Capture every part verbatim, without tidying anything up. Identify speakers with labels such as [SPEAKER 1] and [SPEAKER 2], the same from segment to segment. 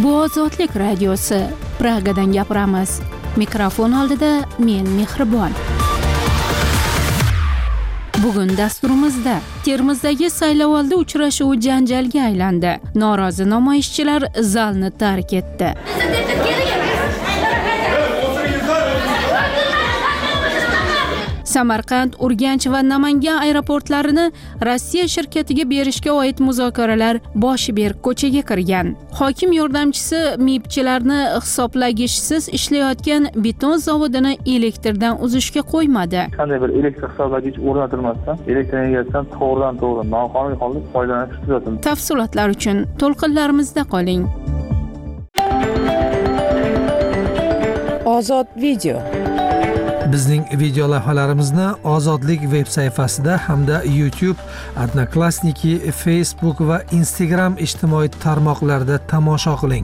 [SPEAKER 1] Bu Ozodlik radiosi. Pragadan gapiramiz. Mikrofon oldida men Mehribon. Bugun dasturimizda Termizdagi saylovoldi uchrashuvi janjalga aylandi. Norozi namoyishchilar zalni tark etdi. Samarqand, Urganch va Namangan aeroportlarini Rossiya shirkatiga berishga oid muzokaralar boshi berk ko'chaga kirgan. Hokim yordamchisi mibchilarni hisoblagichsiz ishlayotgan beton zavodini elektrdan uzishga qo'ymadi.
[SPEAKER 2] Qanday bir elektr hisoblagich o'rnatilmasdan elektr energiyasidan to'g'ridan to'g'ri noqonuniy holda foydalanish tuzatildi.
[SPEAKER 1] Tafsilotlar uchun to'lqinlarimizda qoling.
[SPEAKER 3] Ozod video.
[SPEAKER 4] Bizning video lavhalarimizni Ozodlik veb sayfasida hamda YouTube, Odnoklassniki, Facebook va Instagram ijtimoiy tarmoqlarida tomosha qiling.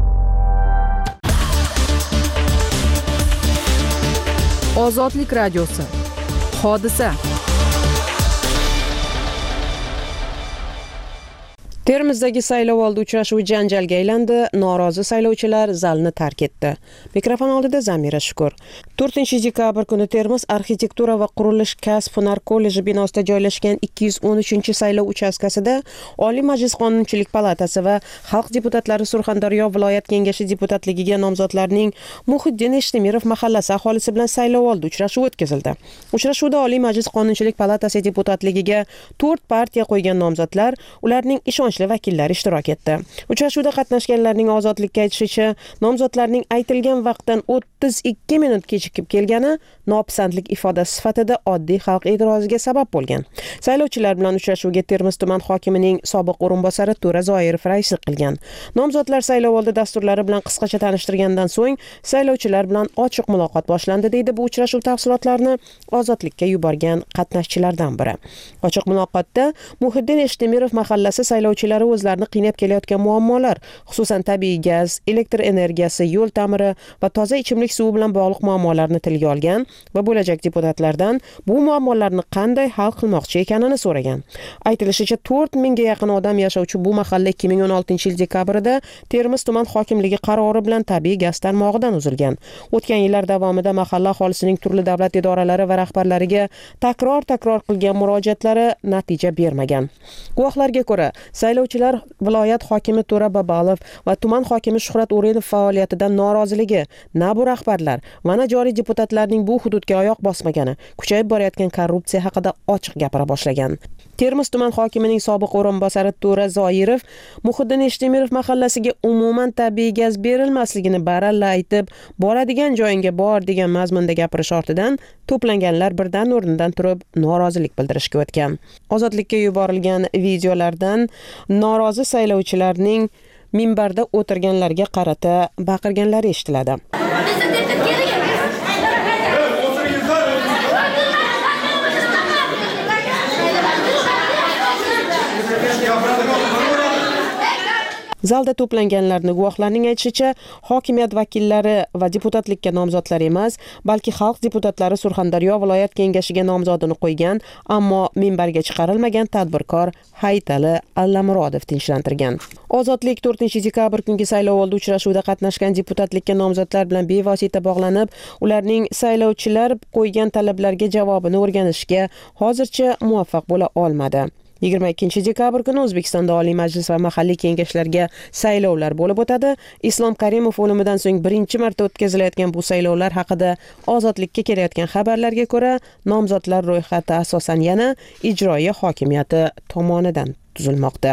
[SPEAKER 3] Ozodlik radiosi. Hodisa. Termizdagi saylovoldi uchrashuvi janjalga aylandi. Norozi saylovchilar zalni tark etdi. Mikrofon oldida Zamira Shukur. to'rtinchi dekabr kuni Termiz arxitektura va qurilish kasb-hunar kolleji binosida joylashgan ikki yuz o'n uchinchi saylov uchastkasida Oliy Majlis Qonunchilik palatasi va Xalq deputatlari Surxondaryo viloyat kengashi deputatligiga nomzodlarning Muhiddin Eshtemirov mahallasi aholisi bilan saylovoldi uchrashuvi o'tkazildi. Uchrashuvda Oliy Majlis Qonunchilik palatasi deputatligiga to'rt partiya qo'ygan nomzodlar, ularning ishonch vakillari ishtirok etdi. Uchrashuvda qatnashganlarning ozodlikka aytishicha, nomzodlarning aytilgan vaqtdan o'ttiz ikki minut kechikib kelgani nopisandlik ifodasi sifatida oddiy xalq e'tiroziga sabab bo'lgan. Saylovchilar bilan uchrashuvga Termiz tuman hokimining sobiq o'rinbosari To'ra Zoirov raislik qilgan. Nomzodlar saylovoldi dasturlari bilan qisqacha tanishtirgandan so'ng saylovchilar bilan ochiq muloqot boshlandi, deydi bu uchrashuv tafsilotlarini Ozodlikka yuborgan qatnashchilardan biri. Ochiq muloqotda Muhiddin Eshtemirov mahallasi saylovchi o'zlarini qiynab kelayotgan muammolar, xususan tabiiy gaz, elektr energiyasi, yo'l ta'miri va toza ichimlik suvi bilan bog'liq muammolarni tilga olgan va bo'lajak deputatlardan bu muammolarni qanday hal qilmoqchi ekanini so'ragan. Aytilishicha, to'rt mingga yaqin odam yashovchi bu mahalla ikki ming o'n oltinchi yil dekabrida Termiz tuman hokimligi qarori bilan tabiiy gaz tarmog'idan uzilgan. O'tgan yillar davomida mahalla aholisining turli davlat idoralari va rahbarlariga takror-takror qilgan murojaatlari natija bermagan. Guvohlarga ko'ra, saylovchilar viloyat hokimi To'ra Bobolov va tuman hokimi Shuhrat O'rinov faoliyatidan noroziligi, na bu rahbarlar va na joriy deputatlarning bu hududga oyoq bosmagani, kuchayib borayotgan korrupsiya haqida ochiq gapira boshlagan. Termiz tuman hokimining sobiq o'rinbosari To'ra Zoirov Muhiddin Eshtemirov mahallasiga umuman tabiiy gaz berilmasligini baralla aytib, boradigan joyinga bor degan mazmunda gapirish ortidan to'planganlar birdan o'rnidan turib norozilik bildirishga o'tgan. Ozodlikka yuborilgan videolardan norozi saylovchilarning minbarda o'tirganlarga qarata baqirganlari eshitiladi. Zalda to'planganlarni guvohlarning aytishicha, hokimiyat vakillari va deputatlikka nomzodlar emas, balki xalq deputatlari Surxondaryo viloyat kengashiga nomzodini qo'ygan, ammo minbarga chiqarilmagan tadbirkor Hayitali Allamurodov tinchlantirgan. Ozodlik to'rtinchi dekabr kungi saylovoldi uchrashuvida qatnashgan deputatlikka nomzodlar bilan bevosita bog'lanib, ularning saylovchilar qo'ygan talablarga javobini o'rganishga hozircha muvaffaq bo'la olmadi. yigirma ikkinchi dekabr kuni O'zbekistonda Oliy Majlis va mahalliy kengashlarga saylovlar bo'lib o'tadi. Islom Karimov o'limidan so'ng birinchi marta o'tkazilayotgan bu saylovlar haqida Ozodlikka kelayotgan xabarlarga ko'ra, nomzodlar ro'yxati asosan yana ijroiya hokimiyati tomonidan tuzilmoqda.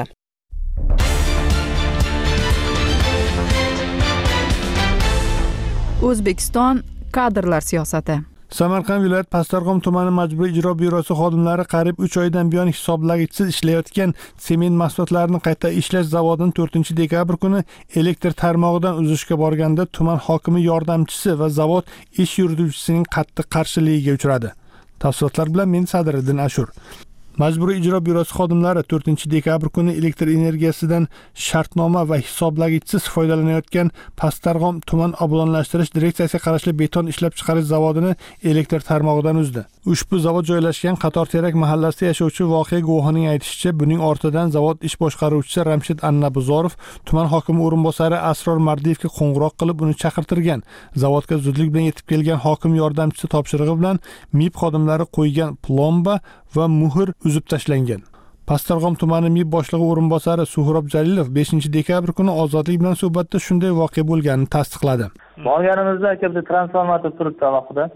[SPEAKER 5] O'zbekiston kadrlar siyosati.
[SPEAKER 6] Samarqand viloyat Pastdarg'om tumani majburiy ijro byurosi xodimlari qariyb uch oydan buyon hisoblagichsiz ishlayotgan sement mahsulotlarini qayta ishlash zavodini to'rtinchi dekabr kuni elektr tarmog'idan uzishga borganda tuman hokimi yordamchisi va zavod ish yurituvchisining qattiq qarshiligiga uchradi. Tafsilotlar bilan men Sadriddin Ashur. Majburiy ijro byurosi xodimlari to'rtinchi dekabr kuni elektr energiyasidan shartnoma va hisoblagichsiz foydalanayotgan Pastdarg'om tuman obodonlashtirish direksiyasiga qarashli beton ishlab chiqarish zavodini elektr tarmog'idan uzdi. Ushbu zavod joylashgan Qatorterak mahallasida yashovchi voqea guvohining aytishicha, buning ortidan zavod ish boshqaruvchisi Ramshid Annabuzorov tuman hokimi o'rinbosari Asror Mardiyevga qo'ng'iroq qilib uni chaqirtirgan. Zavodga zudlik bilan yetib kelgan hokim yordamchisi topshirig'i bilan MIB xodimlari qo'ygan plomba va muhr uzib tashlangan. Pastdarg'om tumani MIB boshlig'i o'rinbosari Suhrob Jalilov beshinchi dekabr kuni Ozodlik bilan suhbatda shunday voqea bo'lganini tasdiqladi.
[SPEAKER 2] Borganimizda katta transformator turibdi alohida.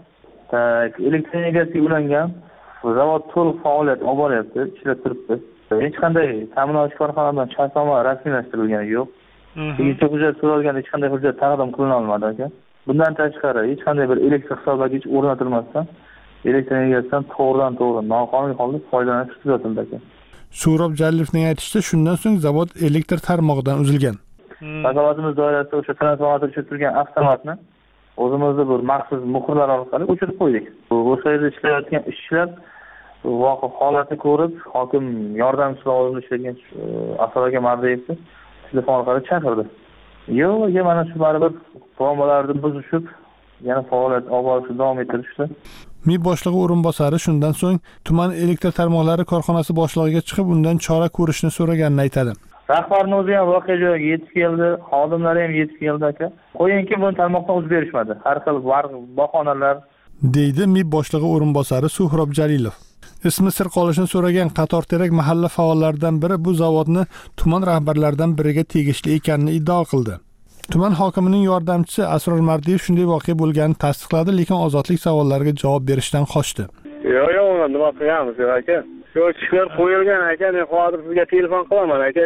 [SPEAKER 2] Elektr energiyasiga ulangan zavod to'liq faoliyat olib boryapti, ishlab turibdi. Hech qanday ta'minot korxonasidan shartnoma rasmiylashtirilgani yo'q. Tegishli hujjat so'ralgan hech qanday hujjat taqdim qilina olmadi aka. Bundan tashqari hech qanday bir elektr hisoblagich o'rnatilmasdan elektr energiyasidan to'g'ridan to'g'ri noqonuniy holda foydalanish kuzatildi aka.
[SPEAKER 6] Suhrob Jalilovning aytishicha, shundan so'ng zavod elektr tarmog'idan uzilgan.
[SPEAKER 2] Vakolatimiz doirasida o'sha transformator uchib turgan avtomatni o'zimizda bir maxsus muhrlar orqali o'chirib qo'ydik. O'sha yerda ishlayotgan ishchilar voqea holatni ko'rib, hokim yordamchisi lavozimida ishlagan Asror aka Mardiyevni telefon orqali chaqirdi. Yo'q, aka mana shu baribir plombalarni buzishib, yana faoliyat olib borishni davom ettirishdi. MIB boshlig'i o'rinbosari shundan so'ng tuman elektr tarmoqlari korxonasi boshlig'iga chiqib, undan chora ko'rishni so'raganini aytadi. Rahbarning o'zi ham voqea joyiga yetib keldi, xodimlari ham yetib keldi aka. Qo'yinki buni tarmoqdan o'zib berishmadi. Har xil bahonalar deydi MIB boshlig'i o'rinbosari Suhrob Jalilov. Ismi sir qolishini so'ragan Qatorterak mahalla faollaridan biri bu zavodni tuman rahbarlaridan biriga tegishli ekanini iddao qildi. Tuman hokimining yordamchisi Asror Mardiyev shunday voqea bo'lganini tasdiqladi, lekin ozodlik savollariga javob berishdan qochdi.
[SPEAKER 7] Yo'q, yo'q, nima qilamiz aka? Shu ishlar qo'yilgan aka, men hozir sizga telefon qilaman aka.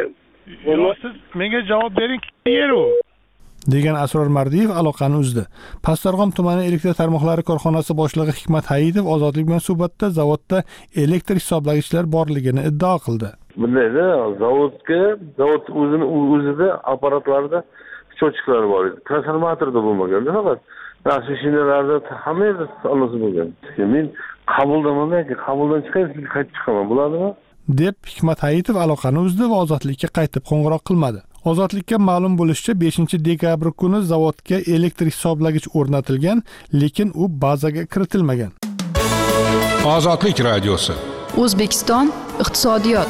[SPEAKER 6] Siz menga javob bering, yer u degan Asror Mardiyev aloqani uzdi. Pastdarg'om tumani elektr tarmoqlari korxonasi boshlig'i Hikmat Hayitov Ozodlik bilan suhbatda zavodda elektr hisoblagichlar borligini iddao qildi.
[SPEAKER 8] Bundayda zavodga, zavod o'zini o'zida apparatlarda cho'chiqlar bor edi. Transformatorda bo'lmaganda faqat mashinalarda hamma yerda anasi bo'lgan. Men qabuldamanki, qabuldan chiqib qaytib chiqaman, bo'ladimi? deb Hikmat Hayitov aloqani uzdi va Ozodlikka qaytib qo'ng'iroq qilmadi. Ozodlikka ma'lum bo'lishicha, beshinchi dekabr kuni zavodga elektr hisoblagich o'rnatilgan, lekin u bazaga kiritilmagan.
[SPEAKER 9] Ozodlik radiosi.
[SPEAKER 5] O'zbekiston iqtisodiyot.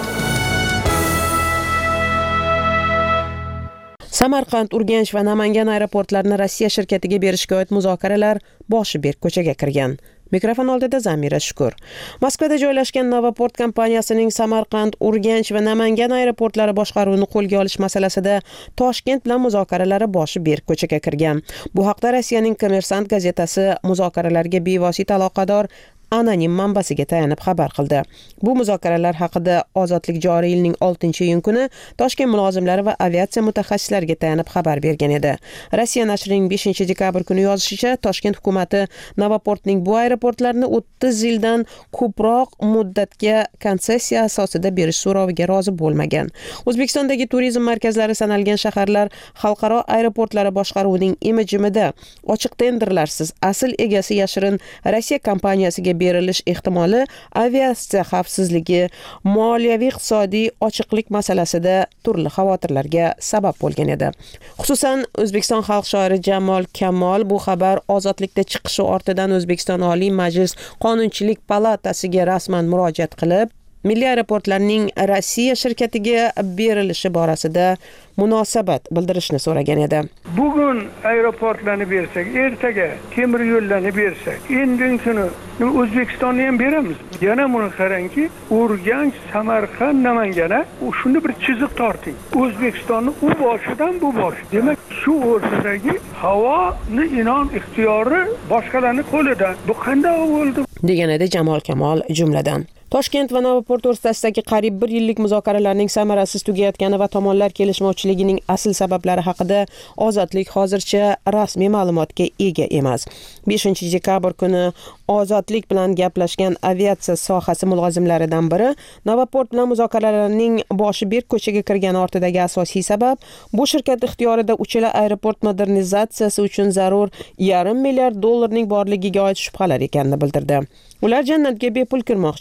[SPEAKER 3] Samarqand, Urganch va Namangan aeroportlarini Rossiya shirkatiga berishga oid muzokaralar boshi berk ko'chaga kirgan. Mikrofon oldida Zamira Shukur. Moskvada joylashgan Novoport kompaniyasining Samarqand, Urganch va Namangan aeroportlari boshqaruvini qo'lga olish masalasida Toshkent bilan muzokaralari boshi berk ko'chaga kirgan. Bu haqda Rossiyaning Kommersant gazetasi muzokaralarga bevosita aloqador anonim manbasiga tayanib xabar qildi. Bu muzokaralar haqida Ozodlik joriy yilning oltinchi iyun kuni Toshkent mulozimlari va aviatsiya mutaxassislariga tayanib xabar bergan edi. Rossiya nashrining beshinchi dekabr kuni yozishicha, Toshkent hukumati Novoportning bu aeroportlarini o'ttiz yildan ko'proq muddatga konsessiya asosida berish so'roviga rozi bo'lmagan. O'zbekistondagi turizm markazlari sanalgan shaharlar xalqaro aeroportlari boshqaruvining imijimida ochiq tenderlarsiz asl egasi yashirin Rossiya kompaniyasiga berilish ehtimoli aviatsiya xavfsizligi, moliyaviy iqtisodiy ochiqlik masalasida turli xavotirlarga sabab bo'lgan edi. Xususan, O'zbekiston xalq shoiri Jamol Kamol bu xabar Ozodlikda chiqishi ortidan O'zbekiston Oliy Majlis Qonunchilik palatasiga rasman murojaat qilib, milliy aeroportlarning Rossiya shirkatiga berilishi borasida munosabat bildirishni so'ragan edi.
[SPEAKER 10] Bugun aeroportlarni bersak, ertaga temir yo'llarni bersak, endigi kuni O'zbekistonni ham beramiz. Yana buni qarangki, Urganch, Samarqand, Namangana shunda bir chiziq torting. O'zbekistonni u boshidan bu bosh. Demak, shu o'rtadagi havoni inon ixtiyori boshqalarning qo'lida. Bu qanday bo'ldi?
[SPEAKER 3] degan edi Jamol Kamol jumladan. Toshkent va Novoport o'rtasidagi qariyb bir yillik muzokaralarning samarasiz tugayotgani va tomonlar kelishmovchiligining asl sabablari haqida Ozodlik hozircha rasmiy ma'lumotga ega emas. beshinchi dekabr kuni Ozodlik bilan gaplashgan aviatsiya sohasi mulozimlaridan biri Novoport bilan muzokaralarning boshi berk ko'chaga kirgani ortidagi asosiy sabab bu shirkat ixtiyorida uchala aeroport modernizatsiyasi uchun zarur yarim milliard dollarning borligiga oid shubhalar ekanini bildirdi. Ular jannatga bepul kirmoqchi. Bizning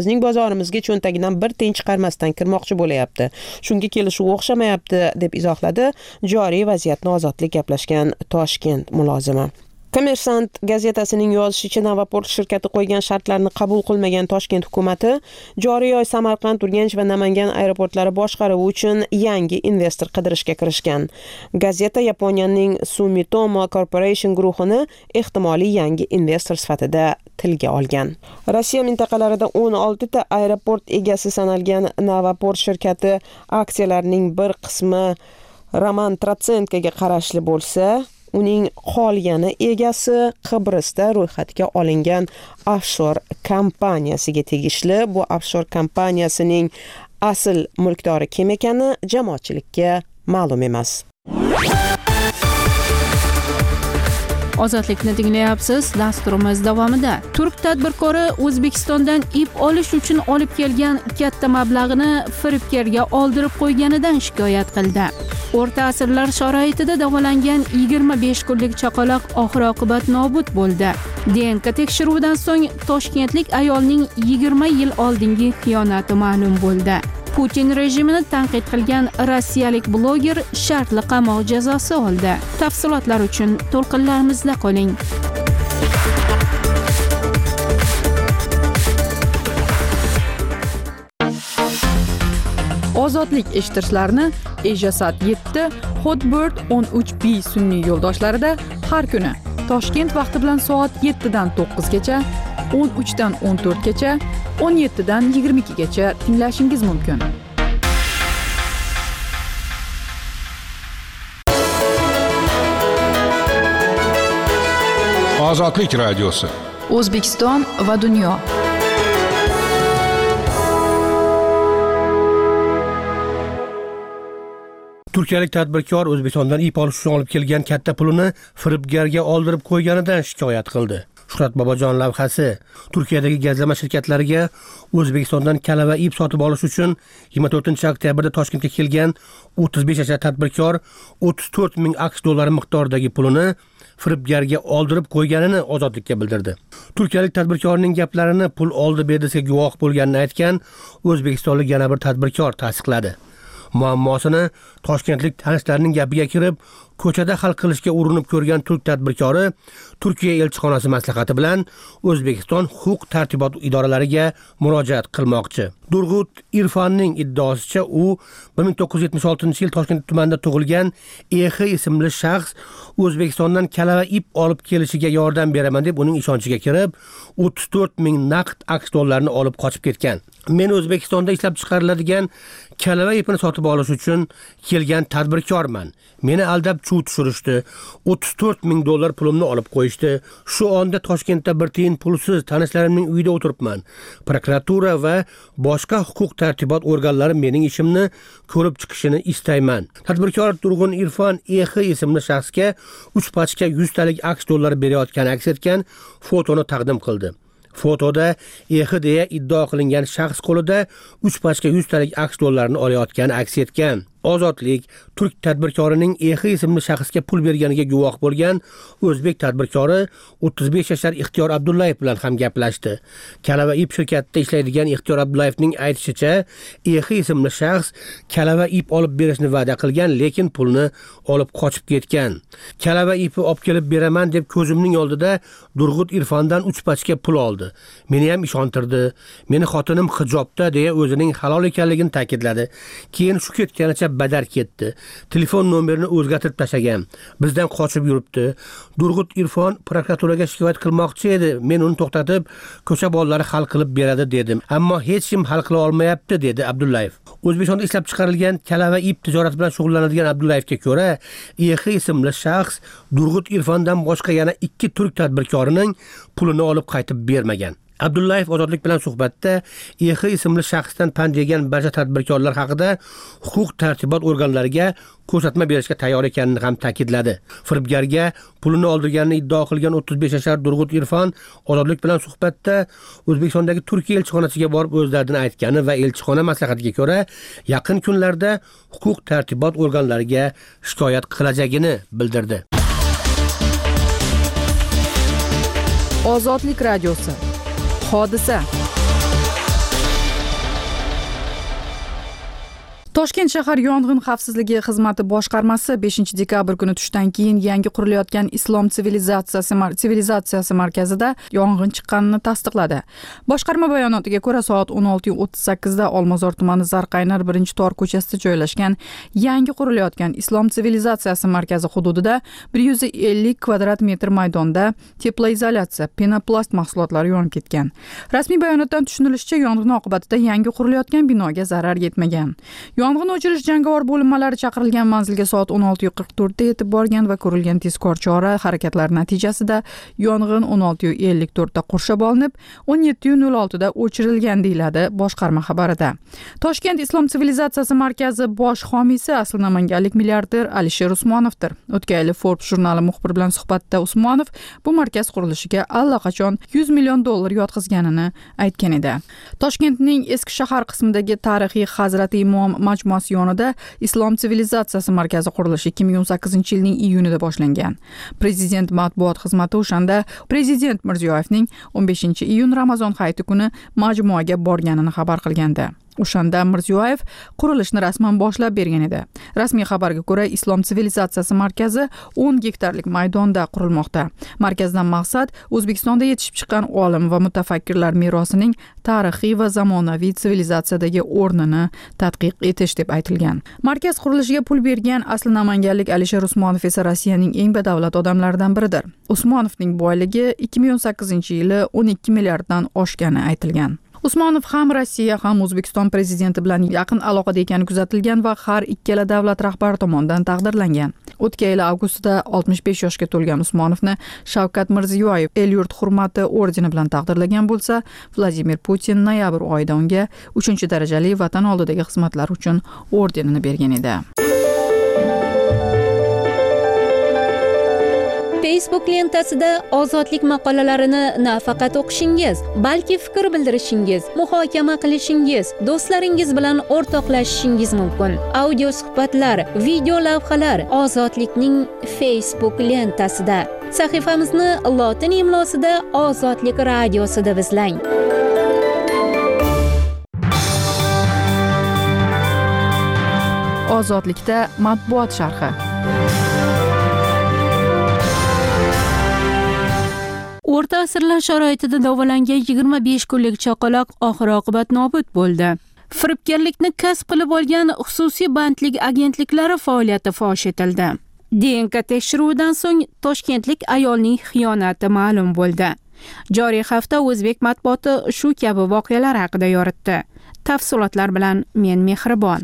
[SPEAKER 3] bizning bozorimizga cho'ntagidan bir tiyin chiqarmasdan kirmoqchi bo'layapti. Shunga kelishuv o'xshamayapti, deb izohladi joriy vaziyatni ozodlik gaplashgan Toshkent mulozimi. Kommersant gazetasining yozishicha, Novoport shirkati qo'ygan shartlarni qabul qilmagan Toshkent hukumatı joriy oy Samarqand, Urganch va Namangan aeroportlari boshqaruvi uchun yangi investor qidirishga kirishgan. Gazeta Yaponiyaning Sumitomo Corporation guruhini ehtimoliy yangi investor sifatida tilga olgan. Rossiya mintaqalarida o'n olti ta aeroport egasi sanalgan Novoport shirkati aksiyalarining bir qismi Roman Trotsentkaga qarashli bo'lsa, uning qolgani egasi Qibrosda ro'yxatga olingan offshore kompaniyasiga tegishli. Bu offshore kompaniyasining asl mulkdori kim ekani jamoatchilikka ma'lum emas.
[SPEAKER 1] Ozodlikni tinglayapsiz. Dasturimiz davomida turk tadbirkori O'zbekistondan ip olish uchun olib kelgan katta mablag'ini firibgarga oldirib qo'yganidan shikoyat qildi. O'rta asrlar sharoitida davolangan yigirma besh kunlik chaqaloq oxir-oqibat nobud bo'ldi. D N K tekshiruvidan so'ng toshkentlik ayolning yigirma yil oldingi xiyonati ma'lum bo'ldi. Putin rejimini tanqid qilgan rossiyalik bloger shartli qamoq jazosi oldi. Tafsilotlar uchun to'lqinlarimizda qoling.
[SPEAKER 5] Ozodlik eshittirishlarni Ejasat yetti, Hotbird o'n uch B sun'iy yo'ldoshlarida har kuni Toshkent vaqti bilan soat yettidan to'qqizgacha, o'n uchdan o'n to'rtgacha, o'n yettidan yigirma ikkigacha tinglashingiz mumkin.
[SPEAKER 9] Ozodlik radiosi.
[SPEAKER 5] O'zbekiston va dunyo.
[SPEAKER 11] Turkiyalik tadbirkor O'zbekistondan ip olish uchun olib kelgan katta pulini firibgarga oldirib qo'yganidan shikoyat qildi. Shuhrat Bobojon lavhasi Turkiyadagi gazlama shirkatlariga O'zbekistondan kalava ip sotib olish uchun yigirma to'rtinchi oktyabrda Toshkentga kelgan o'ttiz besh yashar tadbirkor o'ttiz to'rt ming aqsh dollari miqdoridagi pulini firibgarga oldirib qo'yganini ozodlikka bildirdi. Turkiyalik tadbirkorning gaplarini pul oldi berdisiga guvoh bo'lganini aytgan O'zbekistonlik yana bir tadbirkor tasdiqladi. Muammosini toshkentlik tanishlarining gapiga kirib, ko'chada hal qilishga urinib ko'rgan turk tadbirkori Turkiya elchixonasi maslahati bilan O'zbekiston huquq tartibot idoralariga murojaat qilmoqchi. Durg'ut Irfonning iddaosicha, u bir ming to'qqiz yuz yetmish oltinchi yil Toshkent tumanida tug'ilgan E X ismli shaxs O'zbekistondan kalava ip olib kelishiga yordam beraman deb uning ishonchiga kirib, o'ttiz to'rt ming naqd aqsh dollarini olib qochib ketgan. Men O'zbekistonda ishlab chiqariladigan kalava ipini sotib olish uchun kelgan tadbirkorman. Meni aldab chuv tushirishdi. o'ttiz to'rt ming dollar pulimni olib qo'yishdi. Shu onda Toshkentda bir tiyin pulsiz tanishlarimning uyida o'tiribman. Prokuratura va boshqa huquq tartibot organlari mening ishimni ko'rib chiqishini istayman. Tadbirkor Turg'un Irfon E X ismli shaxsga uch pachka yuz talik aqsh dollari berayotgani aks etgan fotoni taqdim qildi. Fotoda E X deya iddao qilingan shaxs qo'lida uch pachka yuz talik aqsh dollarini olayotgani aks etgan. Ozodlik turk tadbirkorining E X ismli shaxsga pul berganiga guvoh bo'lgan o'zbek tadbirkori o'ttiz besh yashar Ixtiyor Abdullayev bilan ham gaplashdi. Kalava ip shirkatida ishlaydigan Ixtiyor Abdullayevning aytishicha, E X ismli shaxs kalava ip olib berishni va'da qilgan, lekin pulni olib qochib ketgan. Kalava ipi olib kelib beraman deb ko'zimning oldida Durg'ut Irfondan uch pachka pul oldi. Meni ham ishontirdi. Meni xotinim hijobda deya o'zining halol ekanligini ta'kidladi. Keyin shu ketganicha badar ketdi. Telefon nomerini o'zgartirib tashlagan. Bizdan qochib yuribdi. Durg'ut Irfon prokuraturaga shikoyat qilmoqchi edi. Men uni to'xtatib, ko'cha bolalari hal qilib beradi dedim. Ammo hech kim hal qila olmayapti, dedi Abdullayev. O'zbekistonda ishlab chiqarilgan kalava ip tijorati bilan shug'ullanadigan Abdullayevga ko'ra, E X ismli shaxs Durg'ut Irfondan boshqa yana ikki turk tadbirkorining pulini olib qaytib bermagan. Abdullayev Ozodlik bilan suhbatda E X ismli shaxsdan pand yegan barcha tadbirkorlar haqida huquq tartibot organlariga ko'rsatma berishga tayyor ekanini ham ta'kidladi. Firibgarga pulini oldirganini iddao qilgan o'ttiz besh yashar Durg'ut Irfon Ozodlik bilan suhbatda O'zbekistondagi Turkiya elchixonasiga borib o'z dardini aytgani va elchixona maslahatiga ko'ra yaqin kunlarda huquq tartibot organlariga shikoyat qilajagini bildirdi.
[SPEAKER 5] Ozodlik radiosi. Hodisa. Toshkent shahar yong'in xavfsizligi xizmati boshqarmasi beshinchi dekabr kuni tushdan keyin yangi qurilayotgan Islom sivilizatsiyasi sivilizatsiyasi markazida yong'in chiqqanini tasdiqladi. Boshqarma bayonotiga ko'ra, soat o'n olti o'ttiz sakkizda Olmazor tumani Zarqaynar birinchi tor ko'chasida joylashgan yangi qurilayotgan Islom sivilizatsiyasi markazi hududida bir yuz ellik kvadrat metr maydonda teploizolyatsiya penoplast mahsulotlari yonib ketgan. Rasmiy bayonotdan tushunilishicha, yong'in oqibatida yangi qurilayotgan binoga zarar yetmagan. Yong'in o'chirish jangovar bo'linmalari chaqirilgan manzilga soat o'n olti qirq to'rtda yetib borgan va ko'rilgan tezkor chora harakatlari natijasida yong'in o'n olti ellik to'rtda qurshab olinib, o'n yetti nol oltida o'chirilgan, deyiladi boshqarma xabarida. Toshkent Islom sivilizatsiyasi markazi bosh homiysi asli namanganlik milliarder Alisher Usmonovdir. O'tgan yili Forbes jurnali muxbir bilan suhbatda Usmonov bu markaz qurilishiga allaqachon yuz million dollar yotqizganini aytgan edi. Toshkentning eski shahar qismidagi tarixiy Hazrati Imom majmuasi yonida Islom sivilizatsiyasi markazi qurilishi ikki ming o'n sakkizinchi yilning iyunida boshlangan. Prezident matbuot xizmati o'shanda Prezident Mirziyoyevning o'n beshinchi iyun Ramazon hayiti kuni majmuaga borganini xabar qilgandi. O'shanda Mirziyoyev qurilishni rasman boshlab bergan edi. Rasmiy xabarga ko'ra, Islom sivilizatsiyasi markazi o'n gektarlik maydonda qurilmoqda. Markazdan maqsad O'zbekistonda yetishib chiqqan olim va mutafakkirlar merosining tarixiy va zamonaviy sivilizatsiyadagi o'rnini tadqiq etish deb aytilgan. Markaz qurilishiga pul bergan asli namanganlik Alisher Usmonov esa Rossiyaning eng badavlat odamlaridan biridir. Usmonovning boyligi ikki ming o'n sakkizinchi yili o'n ikki milliarddan oshgani aytilgan. Usmonov ham Rossiya ham O'zbekiston prezidenti bilan yaqin aloqada ekani kuzatilgan va har ikkala davlat rahbari tomonidan taqdirlangan. O'tgan yil avgustda oltmish besh yoshga to'lgan Usmonovni Shavkat Mirziyoyev el-yurt hurmati ordeni bilan taqdirlagan bo'lsa, Vladimir Putin noyabr oyida unga uchinchi darajali vatan oldidagi xizmatlari uchun ordenini bergan edi.
[SPEAKER 12] Facebook lentasida ozodlik maqolalarini nafaqat o'qishingiz, balki fikr bildirishingiz, muhokama qilishingiz, do'stlaringiz bilan o'rtoqlashishingiz mumkin. Audio suhbatlar, video lavhalar Ozodlikning Facebook lentasida. Sahifamizni lotin imlosida Ozodlik radiosi deb izlang.
[SPEAKER 5] Ozodlikda matbuot sharhi.
[SPEAKER 1] O'rta asrlar sharoitida davolangan yigirma besh kunlik chaqaloq oxir-oqibat nobud bo'ldi. Firibgarlikni kasb qilib olgan xususiy bandlik agentliklari faoliyati fosh etildi. D N K tekshiruvidan so'ng toshkentlik ayolning xiyonati ma'lum bo'ldi. Joriy hafta o'zbek matbuoti shu kabi voqealar haqida yoritdi. Tafsilotlar bilan men Mehribon.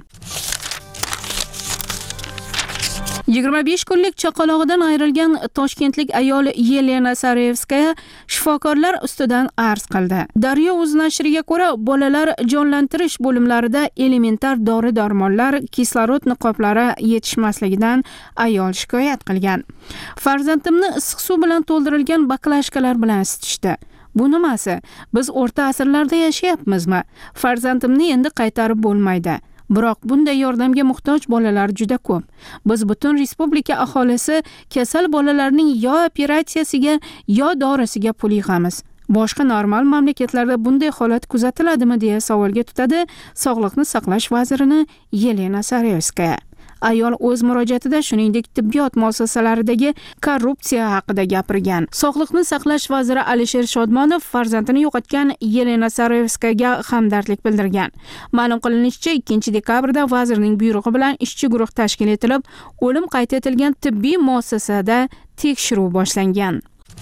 [SPEAKER 1] yigirma besh kunlik chaqalog'idan ayrilgan toshkentlik ayol Yelena Sarevskaya shifokorlar ustidan arz qildi. Daryo o'z nashriga ko'ra, bolalar jonlantirish bo'limlarida elementar dori-darmonlar, kislorod niqoblari yetishmasligidan ayol shikoyat qilgan. Farzandimni issiq suv bilan to'ldirilgan baklashkalar bilan isitishdi. Bu nimasi? Biz o'rta asrlarda yashayapmizmi? Farzandimni endi qaytarib bo'lmaydi. Biroq bunday yordamga muhtoj bolalar juda ko'p. Biz butun respublika aholisi kasal bolalarning yo operatsiyasiga, yo dorisiga pul yig'amiz. Boshqa normal mamlakatlarda bunday holat kuzatiladimi deya savolga tutadi Sog'liqni saqlash vazirini Yelena Sarevskaya. Ayol o'z murojaatida shuningdek tibbiyot muassasalaridagi korrupsiya haqida gapirgan. Sog'liqni saqlash vaziri Alisher Shodmonov farzandini yo'qotgan Yelena Sarevskayaga hamdardlik bildirgan. Ma'lum qilinishicha, ikkinchi dekabrda vazirning buyrug'i bilan ishchi guruh tashkil etilib, o'lim qayd etilgan tibbiy muassasada tekshiruv boshlangan.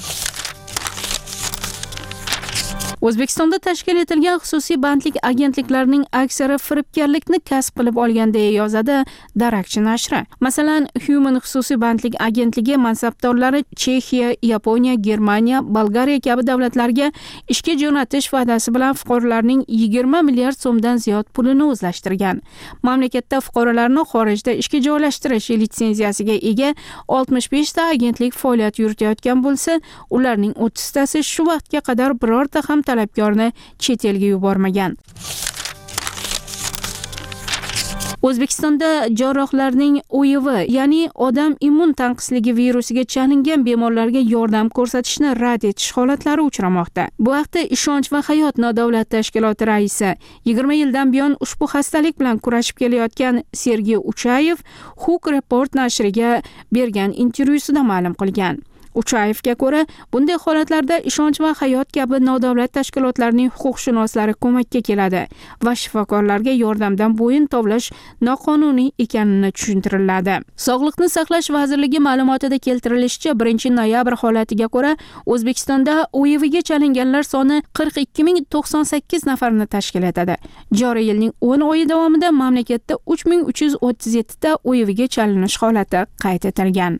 [SPEAKER 1] O'zbekistonda tashkil etilgan xususiy bandlik agentliklarining aksari firibgarlikni kasb qilib olgan deya yozadi Darakchi nashri. Masalan, Human xususiy bandlik agentligi mansabdorlari Chexiya, Yaponiya, Germaniya, Bolgariya kabi davlatlarga ishga jo'natish va'dasi bilan fuqarolarning yigirma milliard so'mdan ziyod pulini o'zlashtirgan. Mamlakatda fuqarolarni xorijda ishga joylashtirish litsenziyasiga ega oltmish besh ta agentlik faoliyat yuritayotgan bo'lsa, ularning o'ttiztasi shu vaqtga qadar birorta ham talabgorni chet elga yubormagan. O'zbekistonda jarrohlarning O I V, ya'ni odam immun tanqisligi virusiga chalingan bemorlarga yordam ko'rsatishni rad etish holatlari uchramoqda. Bu haqda Ishonch va hayot nodavlat tashkiloti raisi, yigirma yildan buyon ushbu xastalik bilan kurashib kelayotgan Sergey Uchayev Huk Report nashriga bergan intervyusida ma'lum qilgan. Uchayevga ko'ra, bunday holatlarda Ishonch va hayot kabi nodavlat tashkilotlarining huquqshunoslari ko'makka keladi va shifokorlarga yordamdan bo'yin tovlash noqonuniy ekanini tushuntiriladi. Sog'liqni saqlash vazirligi ma'lumotida keltirilishicha, birinchi noyabr holatiga ko'ra, O'zbekistonda O I V ga chalinganlar soni qirq ikki ming to'qson sakkiz nafarni tashkil etadi. Joriy yilning o'n oyi davomida mamlakatda uch ming uch yuz o'ttiz yetti ta O I V ga chalinish holati qayd etilgan.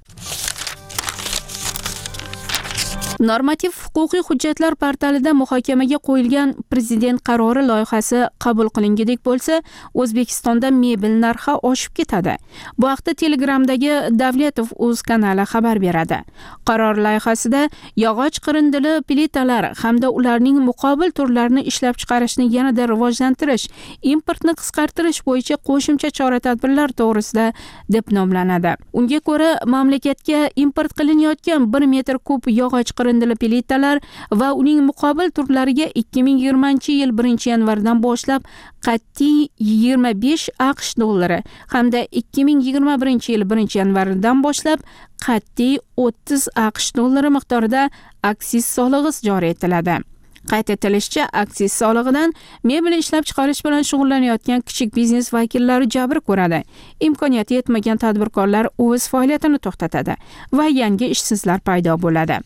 [SPEAKER 1] Normativ huquqiy hujjatlar portalida muhokamaga qo'yilgan prezident qarori loyihasi qabul qilingidek bo'lsa, O'zbekistonda mebel narxi oshib ketadi. Bu haqda Telegramdagi Davletov o'z kanali xabar beradi. Qaror loyihasida yog'och qirindili plitalar hamda ularning muqobil turlarini ishlab chiqarishni yanada rivojlantirish, importni qisqartirish bo'yicha qo'shimcha chora-tadbirlar to'g'risida deb nomlanadi. Unga ko'ra, mamlakatga import qilinayotgan bir metr kub yog'och qirindili plitalar va uning muqobil turlariga ikki ming yigirmanchi yil birinchi yanvardan boshlab qat'iy yigirma besh AQSh dollari hamda ikki ming yigirma birinchi yil birinchi yanvardan boshlab qat'iy o'ttiz AQSh dollari miqdorida aksiz solig'i joriy etiladi. Qayd etilishicha, aksiz solig'idan mebel ishlab chiqarish bilan shug'ullanayotgan kichik biznes vakillari jabr ko'radi. Imkoniyati yetmagan tadbirkorlar o'z faoliyatini to'xtatadi va yangi ishsizlar paydo bo'ladi.